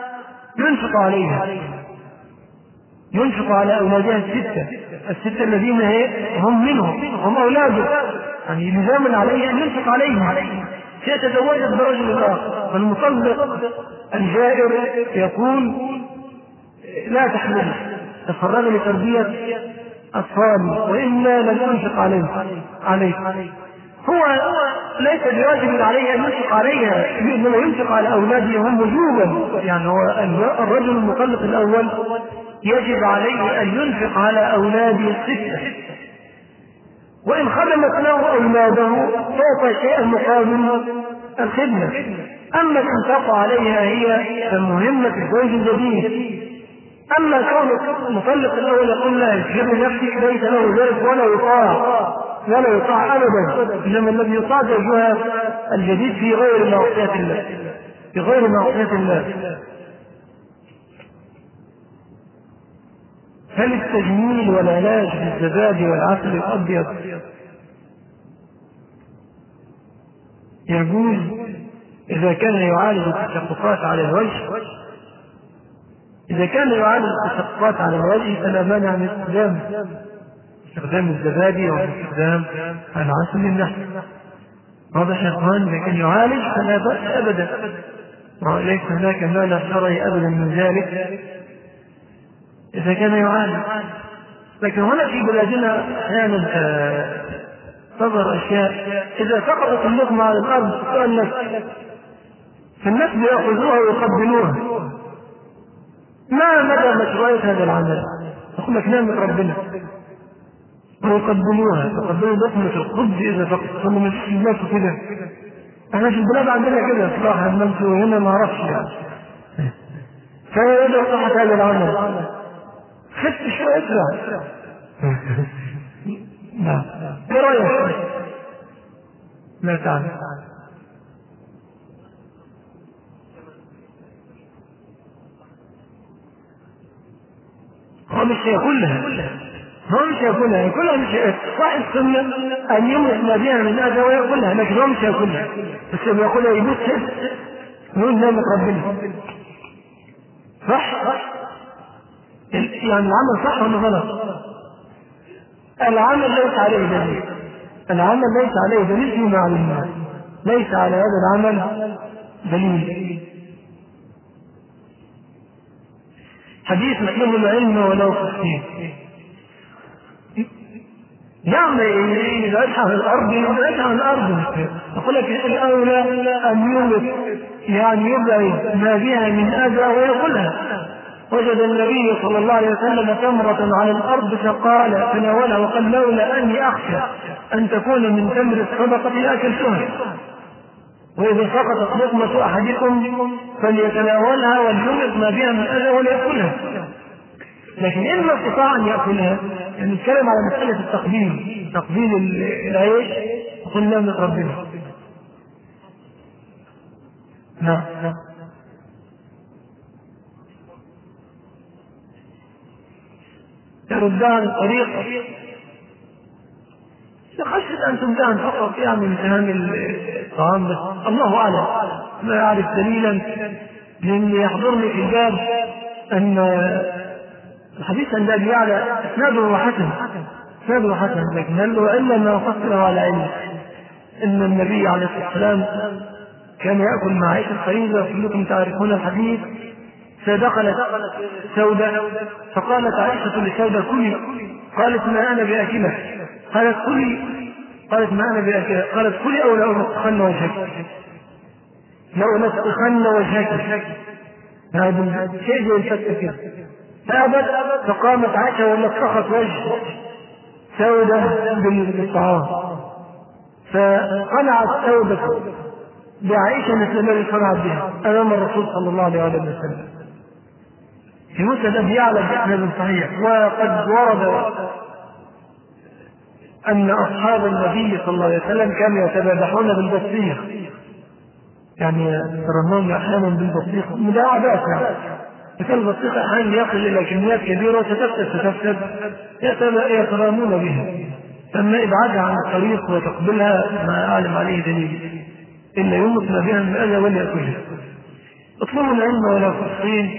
ينفق على أولادها 6 الذين هم منهم، هم أولاده، يعني لزاما عليه أن ينفق عليهم. سيتزوجت برجل آخر، فالمطلق الجائر يقول لا تحمله، تفرغ لتربية أطفالي وإلا لن أنفق عليه. هو ليس بواجب عليه أن ينفق عليها، إنما ينفق على أولاده هم وجوبا. يعني هو الرجل المطلق الأول يجب عليه أن ينفق على أولاده 6، وإن خدمت له أولاده تعطى شيئا مقابل الخدمة. أما الإنفاق عليها هي المهمة في الزوج الجديد. أما كون المطلق الأول يقول لا يشغل نفسك ليس له ذلك ولا يطاع، ولا يطاع أبدا. إنما الذي يطاع زوجها الجديد في غير معصية الله، في غير معصية الله. هل التجميل والعلاج بالزبادي والعسل الأبيض يجوز إذا كان يعالج التشققات على الوجه؟ إذا كان يعالج التشققات على الوجه فلا مانع من استخدام الزبادي أو استخدام العسل النحل. واضح يا إخوان؟ إذا كان يعالج فلا بأس أبدا، وليس هناك مانع شرعي أبدا من ذلك إذا كان يعالج. لكن هنا في بلادنا أحيانا تظهر أشياء إذا سقطت اللقمة على الأرض فالناس بيأخذوها ويقبلوها. ما مدى مشروعية هذا العمل؟ يقول لك نعمة ربنا ويقبلوها، يقبلوا لقمة الخبز إذا سقطت. هم مش الناس كده، احنا في البلاد عندنا كده صراحة، انتوا هنا ما اعرفش يعني. فهي يدعو صحة هذا العمل، خفت شوية اسرع. نعم، ايه رأيك؟ لا تعلم. هو مش هياكلها، هو مش هياكلها، ياكلها مش صاحب السنة أن يملك ما بها من أذى ويأكلها، لكن هو مش هياكلها، بس لما يأكلها يموت يقول نعمة ربنا. صح؟ يعني العمل صح ولا غلط؟ العمل ليس عليه دليل، العمل ليس عليه دليل في معلومات، ليس على هذا العمل دليل. حديث اسمه العلم ولو خفيف. يعني يبعدها عن الأرض، يبعدها عن الأرض. أقول لك الأولى أن يملك، يعني يبعد ما بها من أذى ويأكلها. وجد النبي صلى الله عليه وسلم تمرة على الأرض فقال تناولها وقال لولا أني أخشى أن تكون من تمر الصدقة لأكلتها، وإذا سقطت لقمة أحدكم فليتناولها وليملك ما بها من أذى وليأكلها. لكن إن استطاع أن يأكلها، يعني نتكلم على مسألة التقبيل، تقبيل العيش، قلنا من ربنا. نعم. تردها عن الطريق خشية أن تمتهن فقط، يعني امتهان الطعام بس، الله أعلم، لا أعرف دليلا. لأن يحضرني في الباب أن الحديث عن ذلك يعلى اسناده حسن، اسناده حسن، لكن هل له إلا ما فصله على علم إن النبي عليه الصلاة والسلام كان يأكل مع عائشة الخليل، كلكم تعرفون الحديث. فدخلت سودة فقالت عائشة لسودة كلي، قالت ما أنا بأكلة، قالت كلي، قالت ما أنا بأكلة، قالت كلي أو لا أنسخن وجهك، لو نسخن وجهك، هذا شيء زي الفتة كده. فأبت، فقامت عائشة ولصقت وجه سودة بالطعام، فقنعت سودة بعائشة مثل ما صنعت بها أمام الرسول صلى الله عليه وسلم في مسند أبي يعلى بإسناد صحيح. وقد ورد أن أصحاب النبي صلى الله عليه وسلم كانوا يتبادحون بالبطيخ، يعني يترمون أحيانا بالبطيخ مداعبات، يعني فكان البطيخ أحيانا يصل إلى كميات كبيرة وتتفتت يترامون بها. فما إبعادها عن الطريق وتقبلها ما أعلم عليه دليل إلا يمت ما بها من أذى ولا يأكلها. اطلبوا العلم ولا تحصين.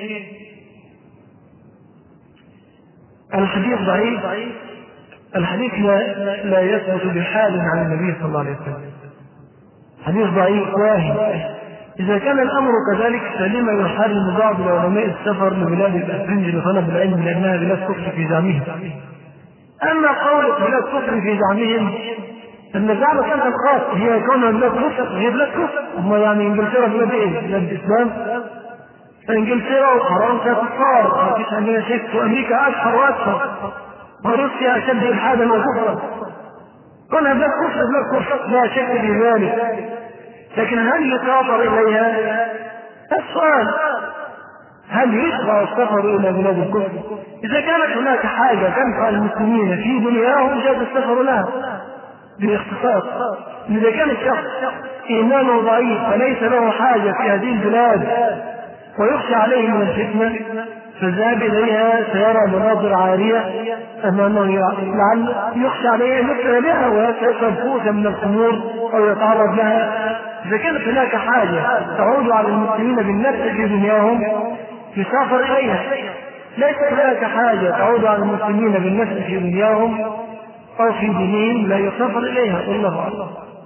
الحديث ضعيف، الحديث لا يثبت بحال عن النبي صلى الله عليه وسلم، حديث ضعيف واهي. إذا كان الأمر كذلك فلما يحرم بعض العلماء السفر لبلاد الأفرنج لطلب العلم لأنها بلاد كفر في زعمهم؟ أما قول بلاد كفر في زعمهم أن زعم كان الخاص هي كونها بلاد كفر، هي بلاد كفر. هم يعني إنجلترا بلاد إيه؟ بلاد الإسلام. إنجلترا وفرنسا كفار، ما فيش عندنا شك، وأمريكا أكثر وأكثر، وروسيا أشد إلحادا وكفرا. كونها بلاد كفر بلاد كفر لا شك في ذلك. لكن هل يسافر إليها؟ السؤال هل يشرع السفر إلى بلاد الكفر؟ إذا كانت هناك حاجة تنفع المسلمين في دنياهم جاز السفر لها، باختصار إذا كان الشخص إيمانه ضعيف وليس له حاجة في هذه البلاد ويخشى عليه من الفتنة فالذهاب إليها سيرى مناظر عارية أمامه لعل يخشى عليه أن يقتل بها ويشرب كوسا من الخمور أو يتعرض لها. إذا كانت هناك حاجة تعود على المسلمين بالنفس في دنياهم يسافر إليها. ليس هناك حاجة تعود على المسلمين بالنفس في دنياهم أو في دينهم لا يسافر إليها. والله أعلم.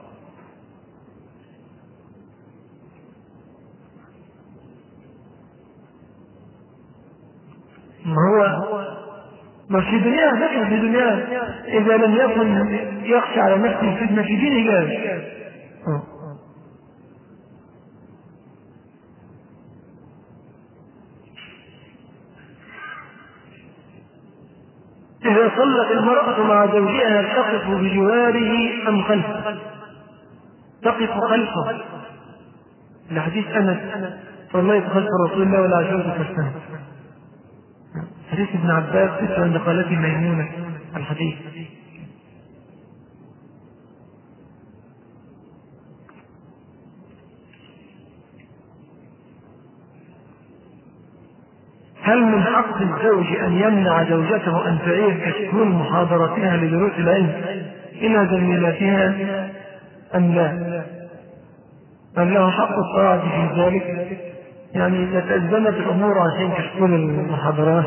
ما هو في دنياه ذكر في دنياه إذا لم يكن يخشى على نفسه الفتنة في دينه جاهز. إذا صلت المرأة مع زوجها تقف بجواره أم خلفه؟ تقف خلفه. الحديث أنس صليت خلف رسول الله ولا عجوز خلفه. حديث ابن عباس عند خالته ميمونة الحديث. هل من حق الزوج أن يمنع زوجته أن تعيد كشكول محاضرتها لدروس العلم إلى زميلاتها أم لا؟ أم له حق الطاعة في ذلك؟ يعني إذا تأزمت الأمور عشان كشكول المحاضرات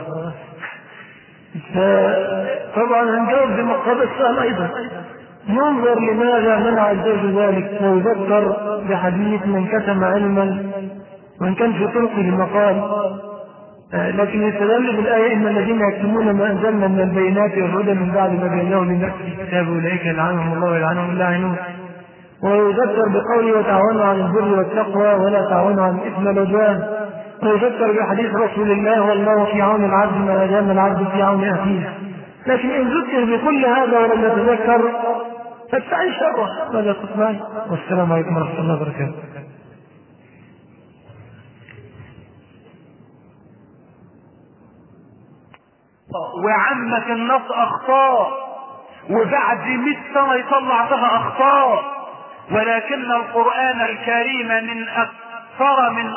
طبعا هنجاوب بمقتضى السؤال أيضا. ينظر لماذا منع الزوج ذلك ويذكر بحديث من كتم علما وإن كان في طرقه المقال، لكن يستدل بالآية إن الذين يكتمون ما أنزلنا من البينات والهدى من بعد ما بيناه للناس في الكتاب أولئك يلعنهم الله ويلعنهم اللاعنون. ويذكر بقوله وتعاونوا على البر والتقوى ولا تعاونوا على الإثم والعدوان. ويذكر بحديث رسول الله والله في عون العبد ما دام العبد في عون أخيه. لكن إن ذكر بكل هذا ولم يتذكر فاتعي شره. ماذا تسمعي؟ والسلام عليكم ورحمة الله وبركاته. وعمك النص أخطاء وبعد 100 سنة يطلع فيها أخطاء، ولكن القرآن الكريم من أكثر من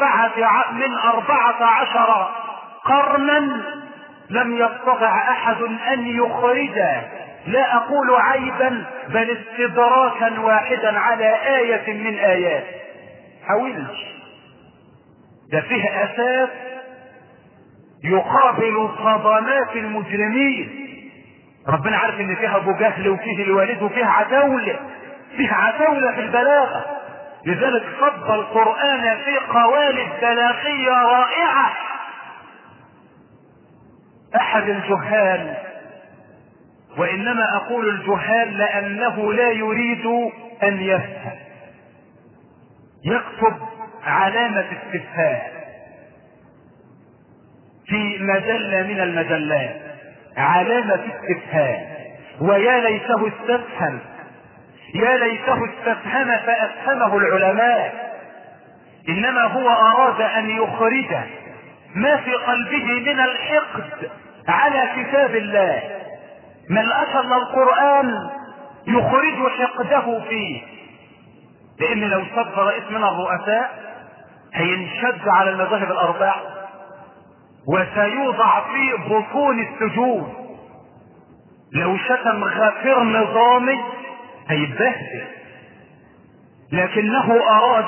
14 قرنا لم يستطع أحد أن يخرج، لا أقول عيبا بل استدراكا واحدا على آية من آيات. حاولش، ده فيه أساس يقابل صدمات المجرمين. ربنا عارف ان فيها ابو جهل وفيه الوالد وفيه عتاولة، فيه عتاولة في البلاغة، لذلك صب القرآن في قوالب بلاغية رائعة. احد الجهال، وانما اقول الجهال لانه لا يريد ان يفهم، يكتب علامة استفهام في مجلة من المجلات، علامة استفهام، ويا ليته استفهم، يا ليته استفهم فأفهمه العلماء. إنما هو أراد أن يخرج ما في قلبه من الحقد على كتاب الله. من أصل القرآن يخرج حقده فيه، لأن لو صد رئيس من الرؤساء هينشد على المذاهب الأربع وسيوضع في بطون السجون. لو شتم غفير نظامي هيتبهدل، لكنه أراد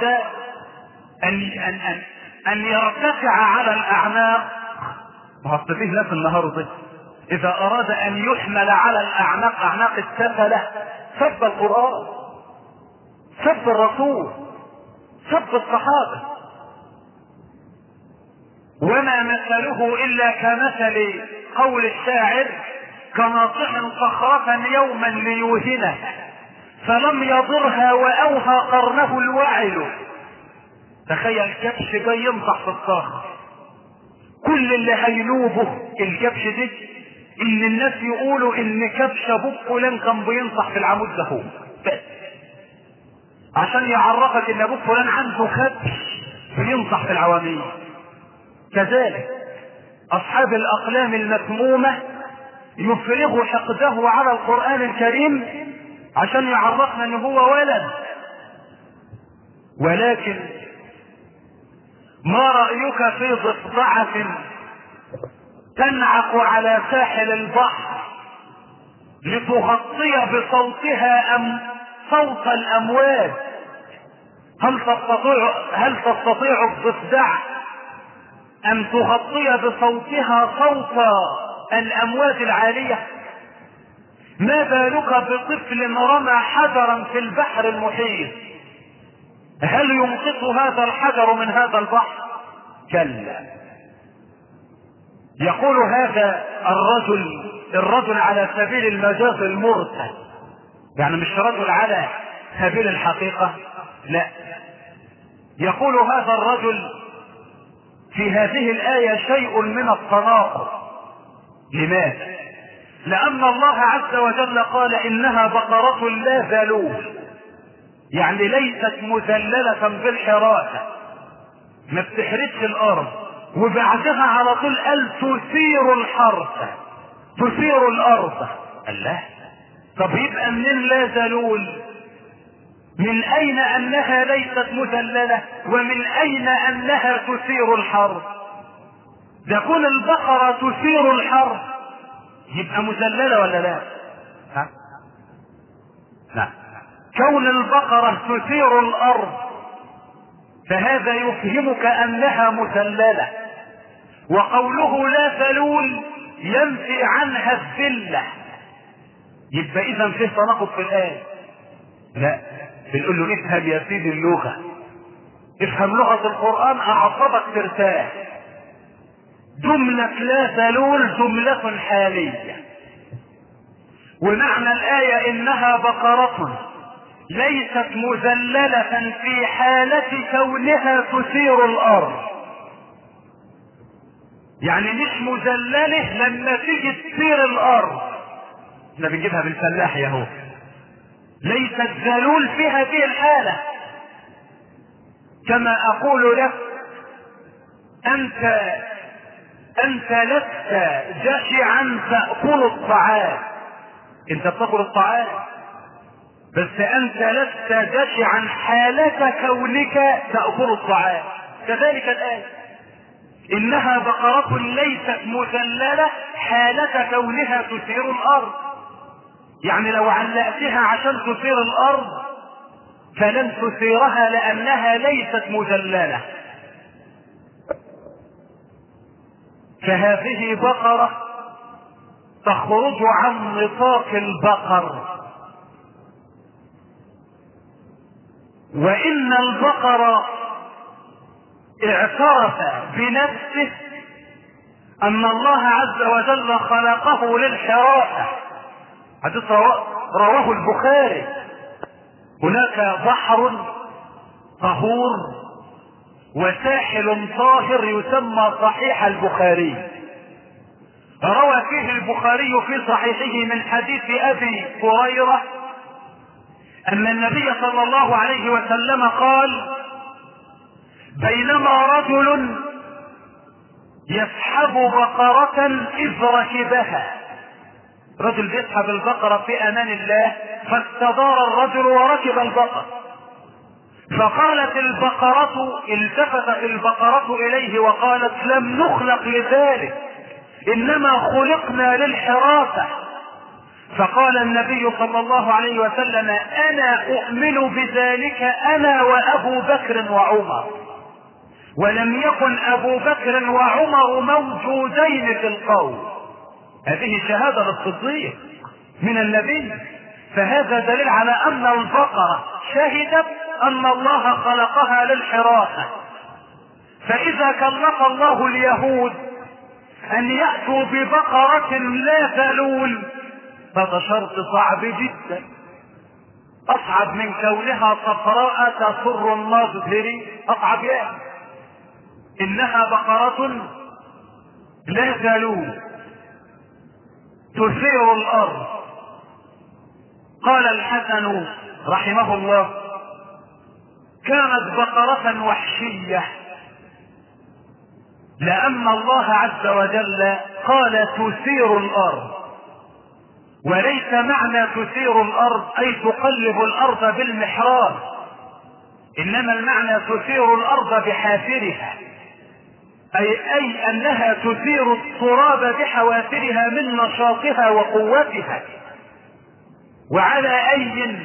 أن يرتفع على الأعناق. وهصفيه لك النهارده إذا أراد أن يحمل على الأعناق أعناق السفلة سب القرآن، سب الرسول، سب الصحابة. وما مثله إلا كمثل قول الشاعر كناطح صخرة يوما ليوهنه فلم يضرها وأوهى قرنه الوعل. تخيل كبش جاي ينطح في الصخر، كل اللي هينوبه الكبش دي ان الناس يقولوا ان كبش ابوك فلان كان بينطح في العمود ده، بس عشان يعرفك ان ابوك فلان عنده كبش بينطح في العواميد. كذلك اصحاب الاقلام المسمومة يفرغ حقده على القرآن الكريم عشان يعرفنا ان هو ولد. ولكن ما رأيك في ضفدعة تنعق على ساحل البحر لتغطي بصوتها صوت الأمواج؟ هل تستطيع الضفدع أن تغطي بصوتها صوت الأمواج العالية؟ ما بالك بطفل رمى حجرا في البحر المحيط؟ هل ينقص هذا الحجر من هذا البحر؟ كلا. يقول هذا الرجل على سبيل المجاز المرسل، يعني مش رجل على سبيل الحقيقة، لا. يقول هذا الرجل في هذه الآية شيء من التناقض. لماذا؟ لأن الله عز وجل قال إنها بقرة لا ذلول، يعني ليست مذللة بالحراسة، ما بتحرسش الأرض. وبعدها على طول قال تثير الحرث، تثير الأرض. الله، طب يبقى منين لا ذلول؟ من أين أنها ليست مذللة؟ ومن أين أنها تثير الحرث؟ ده كون البقرة تثير الحرث يبقى مذللة ولا لا؟ ها؟ لا. كون البقرة تثير الأرض فهذا يفهمك أنها مذللة، وقوله لا ذلول ينفي عنها الذلة. يبقى إذا فيه تناقض في الآية. لا، بنقول له افهم يا سيدي اللغة، افهم لغة القرآن أعصابك ترتاح. جملة لا ذلول جملة حالية، ومعنى الآية إنها بقرة ليست مذللة في حالة كونها تثير الأرض، يعني مش مذللة لما تيجي تثير الأرض. احنا بنجيبها بالفلاح يا هو، ليست ذلول في هذه الحالة. كما أقول لك أنت لست جشعا تأكل الطعام، أنت بتأكل الطعام، بس أنت لست جشعا حالة كونك تأكل الطعام. كذلك الآية إنها بقرة ليست مذللة حالة كونها تثير الأرض، يعني لو علقتها عشان تثير الأرض فلن تثيرها لأنها ليست مذللة. فهذه بقرة تخرج عن نطاق البقر، وإن البقر اعترف بنفسه أن الله عز وجل خلقه للحراسة. حديث رواه البخاري. هناك بحر طهور وساحل طاهر يسمى صحيح البخاري. روى فيه البخاري في صحيحه من حديث أبي هريرة أن النبي صلى الله عليه وسلم قال: بينما رجل يسحب بقرة إذ ركبها، رجل يسحب البقرة في أمان الله، فاستدار الرجل وركب البقرة، فقالت البقرة، التفتت البقرة إليه وقالت: لم نخلق لذلك، إنما خلقنا للحراسة. فقال النبي صلى الله عليه وسلم: أنا أؤمن بذلك أنا وأبو بكر وعمر. ولم يكن أبو بكر وعمر موجودين في القوم. هذه شهادة للصديق من النبي. فهذا دليل على أن البقرة شهدت أن الله خلقها للحراسة. فإذا كلف الله اليهود أن يأتوا ببقرة لا ذلول هذا شرط صعب جدا، أصعب من كونها صفراء تسر الناظرين، أصعب يعني. إنها بقرة لا ذلول تثير الأرض. قال الحسن رحمه الله: كانت بقرة وحشية، لأن الله عز وجل قال تثير الأرض، وليس معنى تثير الارض اي تقلب الارض بالمحراب، انما المعنى تثير الارض بحافرها، اي انها تثير التراب بحوافرها من نشاطها وقوتها. وعلى اي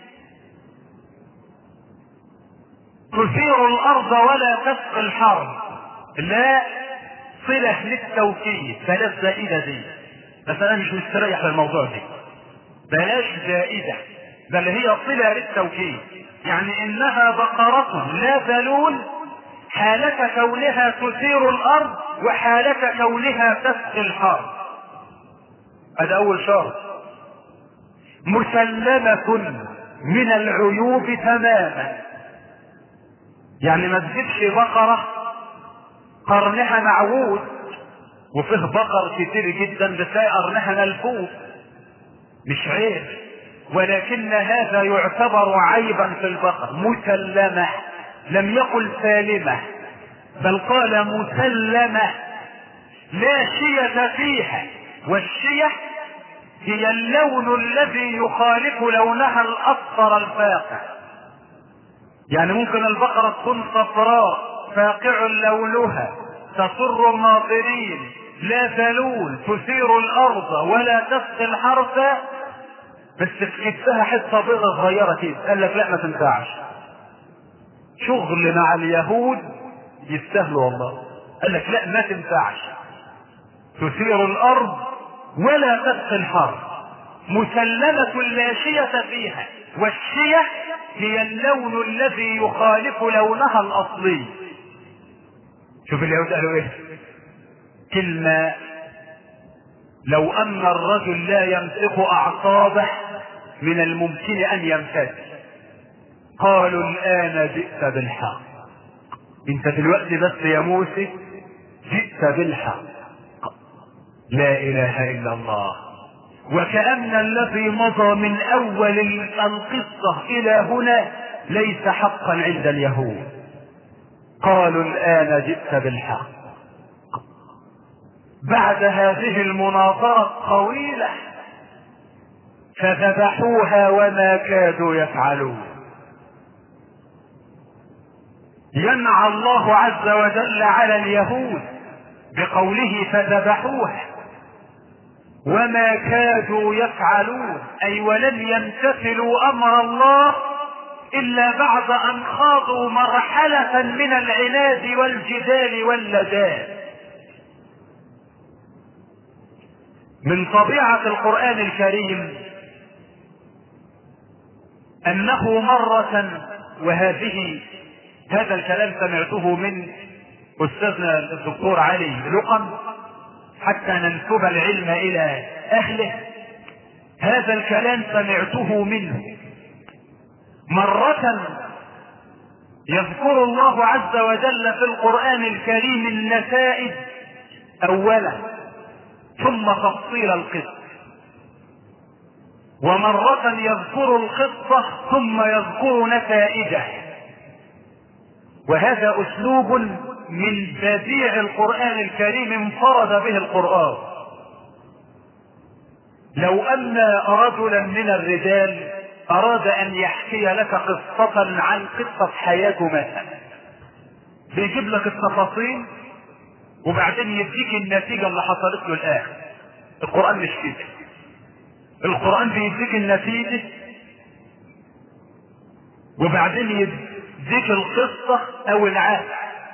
تثير الارض ولا تسقي الحرب، لا صلة للتوكيد، بلاش زائدة دي، بس انا مش مستريح للموضوع دي، بلاش زائدة، بل هي صلة للتوكيد. يعني انها بقرة لا ذلول حالة كونها تثير الارض وحالة كونها تسقي الحرب. هذا اول شرط. مسلمة من العيوب تماما، يعني ما تجيبش بقرة قرنها معوود، وفيه بقر كتير جدا بتلاقي قرنها ملفوف، مش عيب، ولكن هذا يعتبر عيبا في البقر. مسلمة، لم يقل سالمة، بل قال مسلمة لا شية فيها، والشية هي اللون الذي يخالف لونها الاصفر الفاقع. يعني ممكن البقرة تكون صفراء فاقع لونها تسر الناظرين، لا ذلول تثير الارض ولا تسقي الحرث، بس في كتفها حته بيضه صغيره كده، قال لك لا ما تنفعش. شغل مع اليهود يستاهلوا والله، قال لك لا ما تنفعش، تثير الارض ولا تسقي الحرث، مسلمة لا شية فيها، والشية هي اللون الذي يخالف لونها الاصلي. شوف اليهود قالوا ايه؟ كلمة لو ان الرجل لا يمسك اعصابه من الممكن ان يمتد. قالوا الان جئت بالحق، انت دلوقتي بس يا موسى جئت بالحق، لا اله الا الله. وكأن الذي مضى من اول القصة الى هنا ليس حقا عند اليهود. قالوا الان جئت بالحق. بعد هذه المناظرة الطويلة فذبحوها وما كادوا يفعلون. ينعى الله عز وجل على اليهود بقوله فذبحوها وما كادوا يفعلون، اي ولم يمتثلوا امر الله الا بعد ان خاضوا مرحلة من العناد والجدال واللجاج. من طبيعة القرآن الكريم انه مرة، هذا الكلام سمعته من استاذنا الدكتور علي لقم حتى ننسب العلم الى اهله، هذا الكلام سمعته منه. مرة يذكر الله عز وجل في القرآن الكريم النتائج اولا ثم تفصيل القصة، ومرة يذكر القصة ثم يذكر نتائجه. وهذا اسلوب من بديع القرآن الكريم انفرد به القرآن. لو ان رجلا من الرجال اراد ان يحكي لك قصة عن قصة حياته مثلا، بيجيب لك التفاصيل وبعدين يديك النتيجة اللي حصلت له الاخر. القرآن مش كده، القرآن بيديك النتيجة وبعدين يديك القصة او العكس.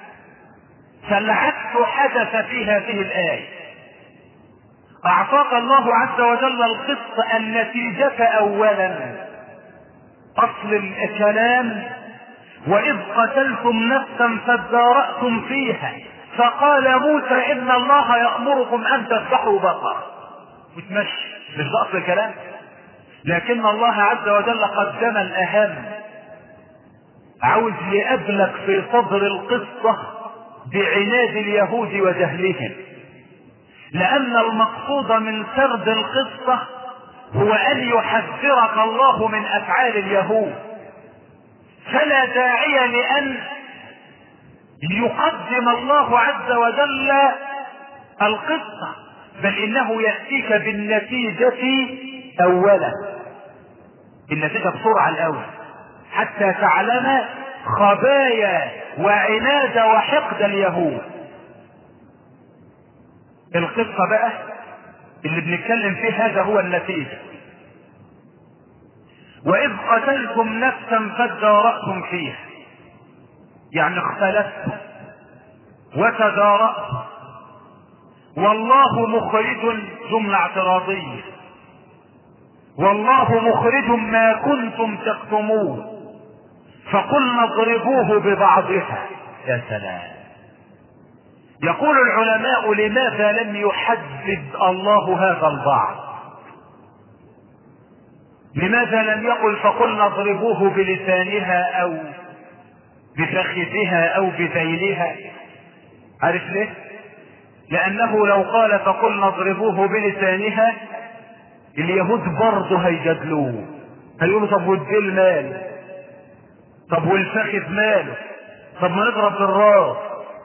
فالعكس حدث في هذه الآية. اعطاك الله عز وجل القصة النتيجة اولا، اصل الكلام واذ قتلتم نفسا فادارأتم فيها فقال موسى ان الله يأمركم ان تذبحوا بقرة وتمشي، مش ده اصل الكلام. لكن الله عز وجل قدم الاهم، عاوز يقابلك في صدر القصة بعناد اليهود وجهلهم، لان المقصود من سرد القصة هو ان يحذرك الله من افعال اليهود. فلا داعي لان يقدم الله عز وجل القصة، بل انه يأتيك بالنتيجة اولا، النتيجة بسرعة الاول حتى تعلم خبايا وعناد وحقد اليهود. القصة بقى اللي بنتكلم فيه هذا هو النتيجة. وإذ قتلتم نفسا فادارأتم فيها، يعني اختلفتم وتدارأتم، والله مخرج، جملة اعتراضية، والله مخرج ما كنتم تكتمون، فقلنا اضربوه ببعضها. يا سلام. يقول العلماء لماذا لم يحدد الله هذا البعض؟ لماذا لم يقل فقلنا اضربوه بلسانها او بفخذها او بذيلها؟ عارف ليه؟ لانه لو قال فقلنا اضربوه بلسانها اليهود برضه هيجادلوه، هيقولوا طب والذيل ماله؟ طب والفخذ ماله؟ طب ما نضرب بالراس.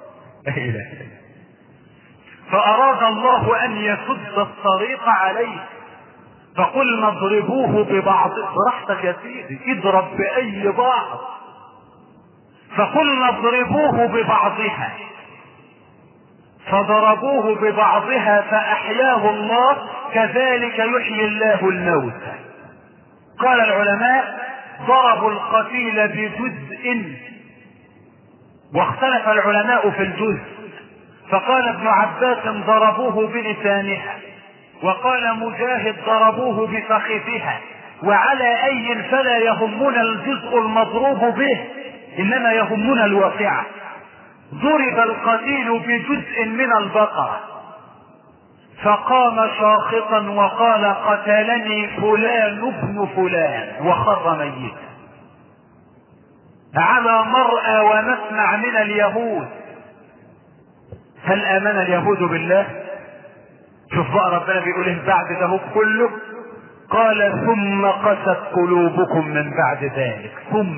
فاراد الله ان يسد الطريق عليه، فقلنا اضربوه ببعض. براحتك يا سيدي، اضرب باي بعض. فقلنا اضربوه ببعضها، فضربوه ببعضها فاحياه الله، كذلك يحيي الله الموتى. قال العلماء ضربوا القتيل بجزء، واختلف العلماء في الجزء، فقال ابن عباس ضربوه بلسانها، وقال مجاهد ضربوه بفخذها، وعلى اي فلا يهمنا الجزء المضروب به، انما يهمنا الواقعة. ضرب القتيل بجزء من البقرة فقام شاخصا وقال قتلني فلان ابن فلان، وخر ميتا. على مرأى ونسمع من اليهود. هل امن اليهود بالله؟ شوف بقى ربنا بيقول ايه بعد ده كله؟ قال ثم قست قلوبكم من بعد ذلك.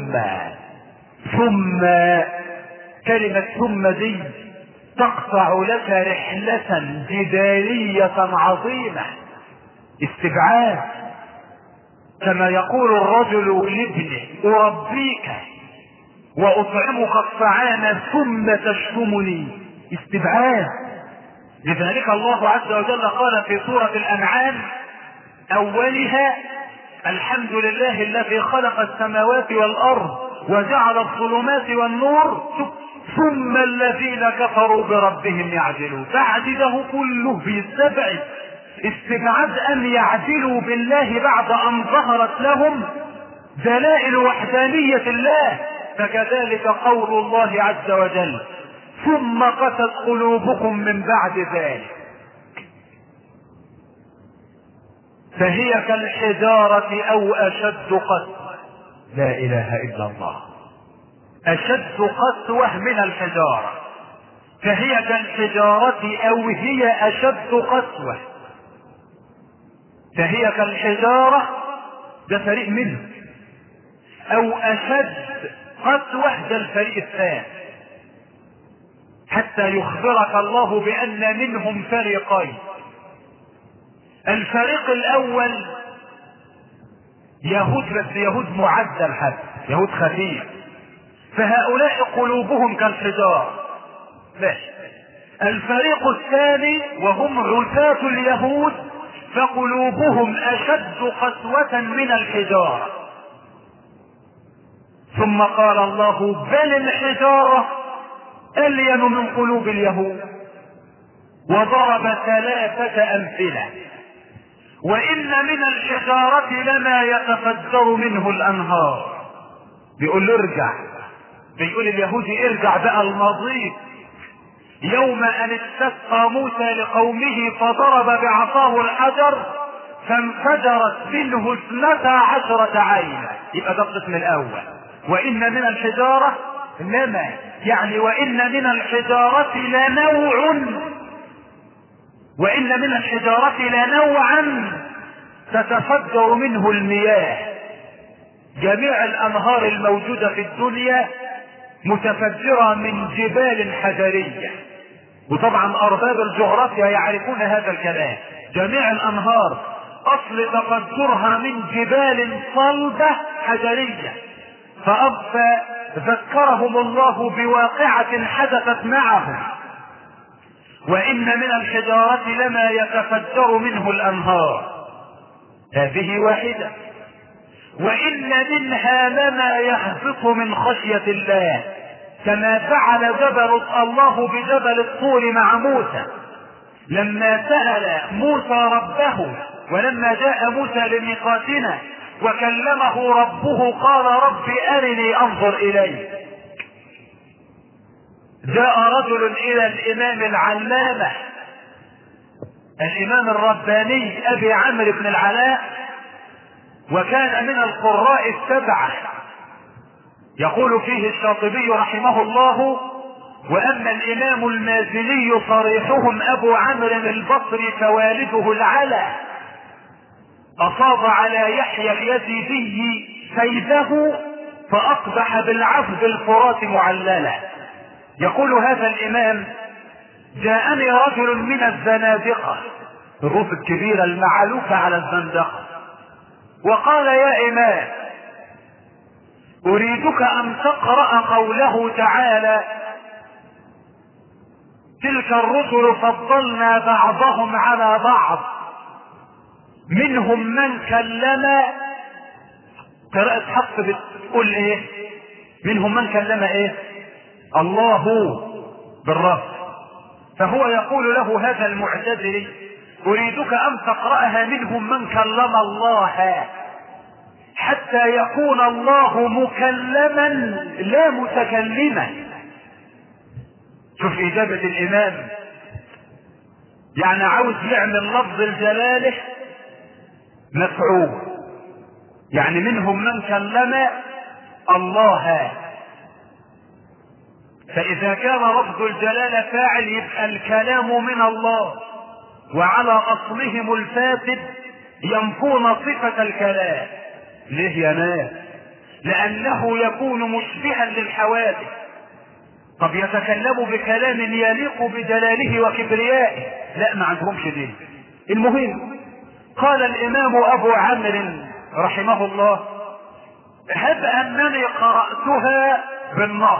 ثم كلمة ثم دي تقطع لك رحلة جدالية عظيمة، استبعاد. كما يقول الرجل لابنه اربيك واطعمك الطعام ثم تشتمني، استبعاد. لذلك الله عز وجل قال في سورة الانعام اولها الحمد لله الذي خلق السماوات والارض وجعل الظلمات والنور ثم الذين كفروا بربهم يعدلون. بعده كله بيستبعد، استبعاد ان يعدلوا بالله بعد ان ظهرت لهم دلائل وحدانية الله. فكذلك قول الله عز وجل ثم قست قلوبكم من بعد ذلك، فهي كالحجارة او اشد قسوة. لا اله الا الله. اشد قسوة من الحجارة، فهي كالحجارة او هي اشد قسوة، فهي كالحجارة ده فريق منه، او اشد قسوة ده الفريق الثاني، حتى يخبرك الله بان منهم فريقين. الفريق الاول يهود، بس يهود معدل حتى يهود خفيف، فهؤلاء قلوبهم كالحجارة. ماشي. الفريق الثاني وهم عتاة اليهود، فقلوبهم اشد قسوة من الحجارة. ثم قال الله بل الحجارة الين من قلوب اليهود، وضرب 3 امثلة. وان من الحجارة لما يتفجر منه الانهار. بيقول له ارجع، بيقول اليهودي ارجع بقى الماضي. يوم ان استسقى موسى لقومه فضرب بعصاه الحجر فانفجرت منه 12 عينا. يبقى ده القسم الاول. وان من الحجارة لما، يعني وان من الحجارة لنوع، وان من الحجارة لنوعا تتفجر منه المياه. جميع الانهار الموجودة في الدنيا متفجرة من جبال حجرية، وطبعا ارباب الجغرافيا يعرفون هذا الكلام. جميع الانهار اصل تقدرها من جبال صلبة حجرية، فذكرهم الله بواقعة حدثت معهم. وان من الحجارة لما يتفجر منه الانهار، هذه واحدة. وان منها لما يهبط من خشية الله، كما فعل جبل الله بجبل الطور مع موسى لما سأل موسى ربه، ولما جاء موسى لميقاتنا وكلمه ربه قال رب أرني أنظر إليك. جاء رجل إلى الإمام العلامة الإمام الرباني أبي عمرو بن العلاء، وكان من القراء السبعة، يقول فيه الشاطبي رحمه الله: واما الامام المازني صريحهم ابو عمرو البصري فوالده العلا اصاب على يحيى اليزيدي سيفه فاقبح بالعفو الفرات معللا. يقول هذا الامام: جاءني رجل من الزنادقة، الروس الكبيرة المعلوفة على الزندقة، وقال: يا امام، اريدك ان تقرأ قوله تعالى: تلك الرسل فضلنا بعضهم على بعض منهم من كلم. قراءة حفص بتقول ايه؟ منهم من كلم ايه؟ الله بالرفع. فهو يقول له هذا المعتزلي: اريدك ان تقرأها منهم من كلم الله، حتى يكون الله مكلما لا متكلما. شوف اجابة الامام، يعني عاوز يعمل لفظ الجلالة مفعول، يعني منهم من كلم الله، فاذا كان لفظ الجلالة فاعل يبقى الكلام من الله، وعلى اصلهم الفاسد ينفون صفة الكلام. ليه يا ناس؟ لانه يكون مشبها للحوادث. طب يتكلم بكلام يليق بجلاله وكبريائه؟ لا، ما عندهمش دين. المهم، قال الامام ابو عمرو رحمه الله: هب انني قرأتها بالنص،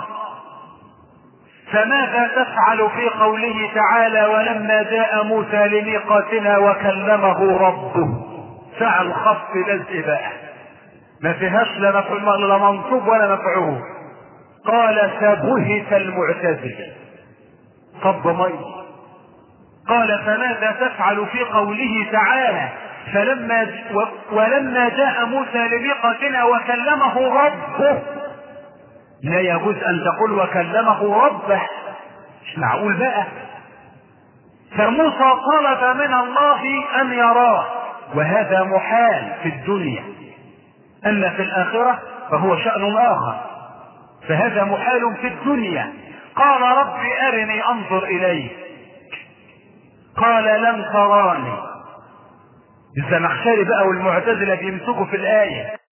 فماذا تفعل في قوله تعالى: ولما جاء موسى لميقاتنا وكلمه ربه؟ فعل خفض لزق بقى، ما فيهاش لا منصوب ولا مفعول. قال: فبهت المعتزلة. صب مي. قال: فماذا تفعل في قوله تعالى: ولما جاء موسى لميقاتنا وكلمه ربه؟ لا يجوز ان تقول وكلمه ربه، مش معقول بقى. فموسى طلب من الله ان يراه، وهذا محال في الدنيا، اما في الاخرة فهو شأن اخر، فهذا محال في الدنيا. قال: رب ارني انظر اليك. قال: لن تراني. الزمخشري بقى والمعتزلة بيمسكوا في الآية.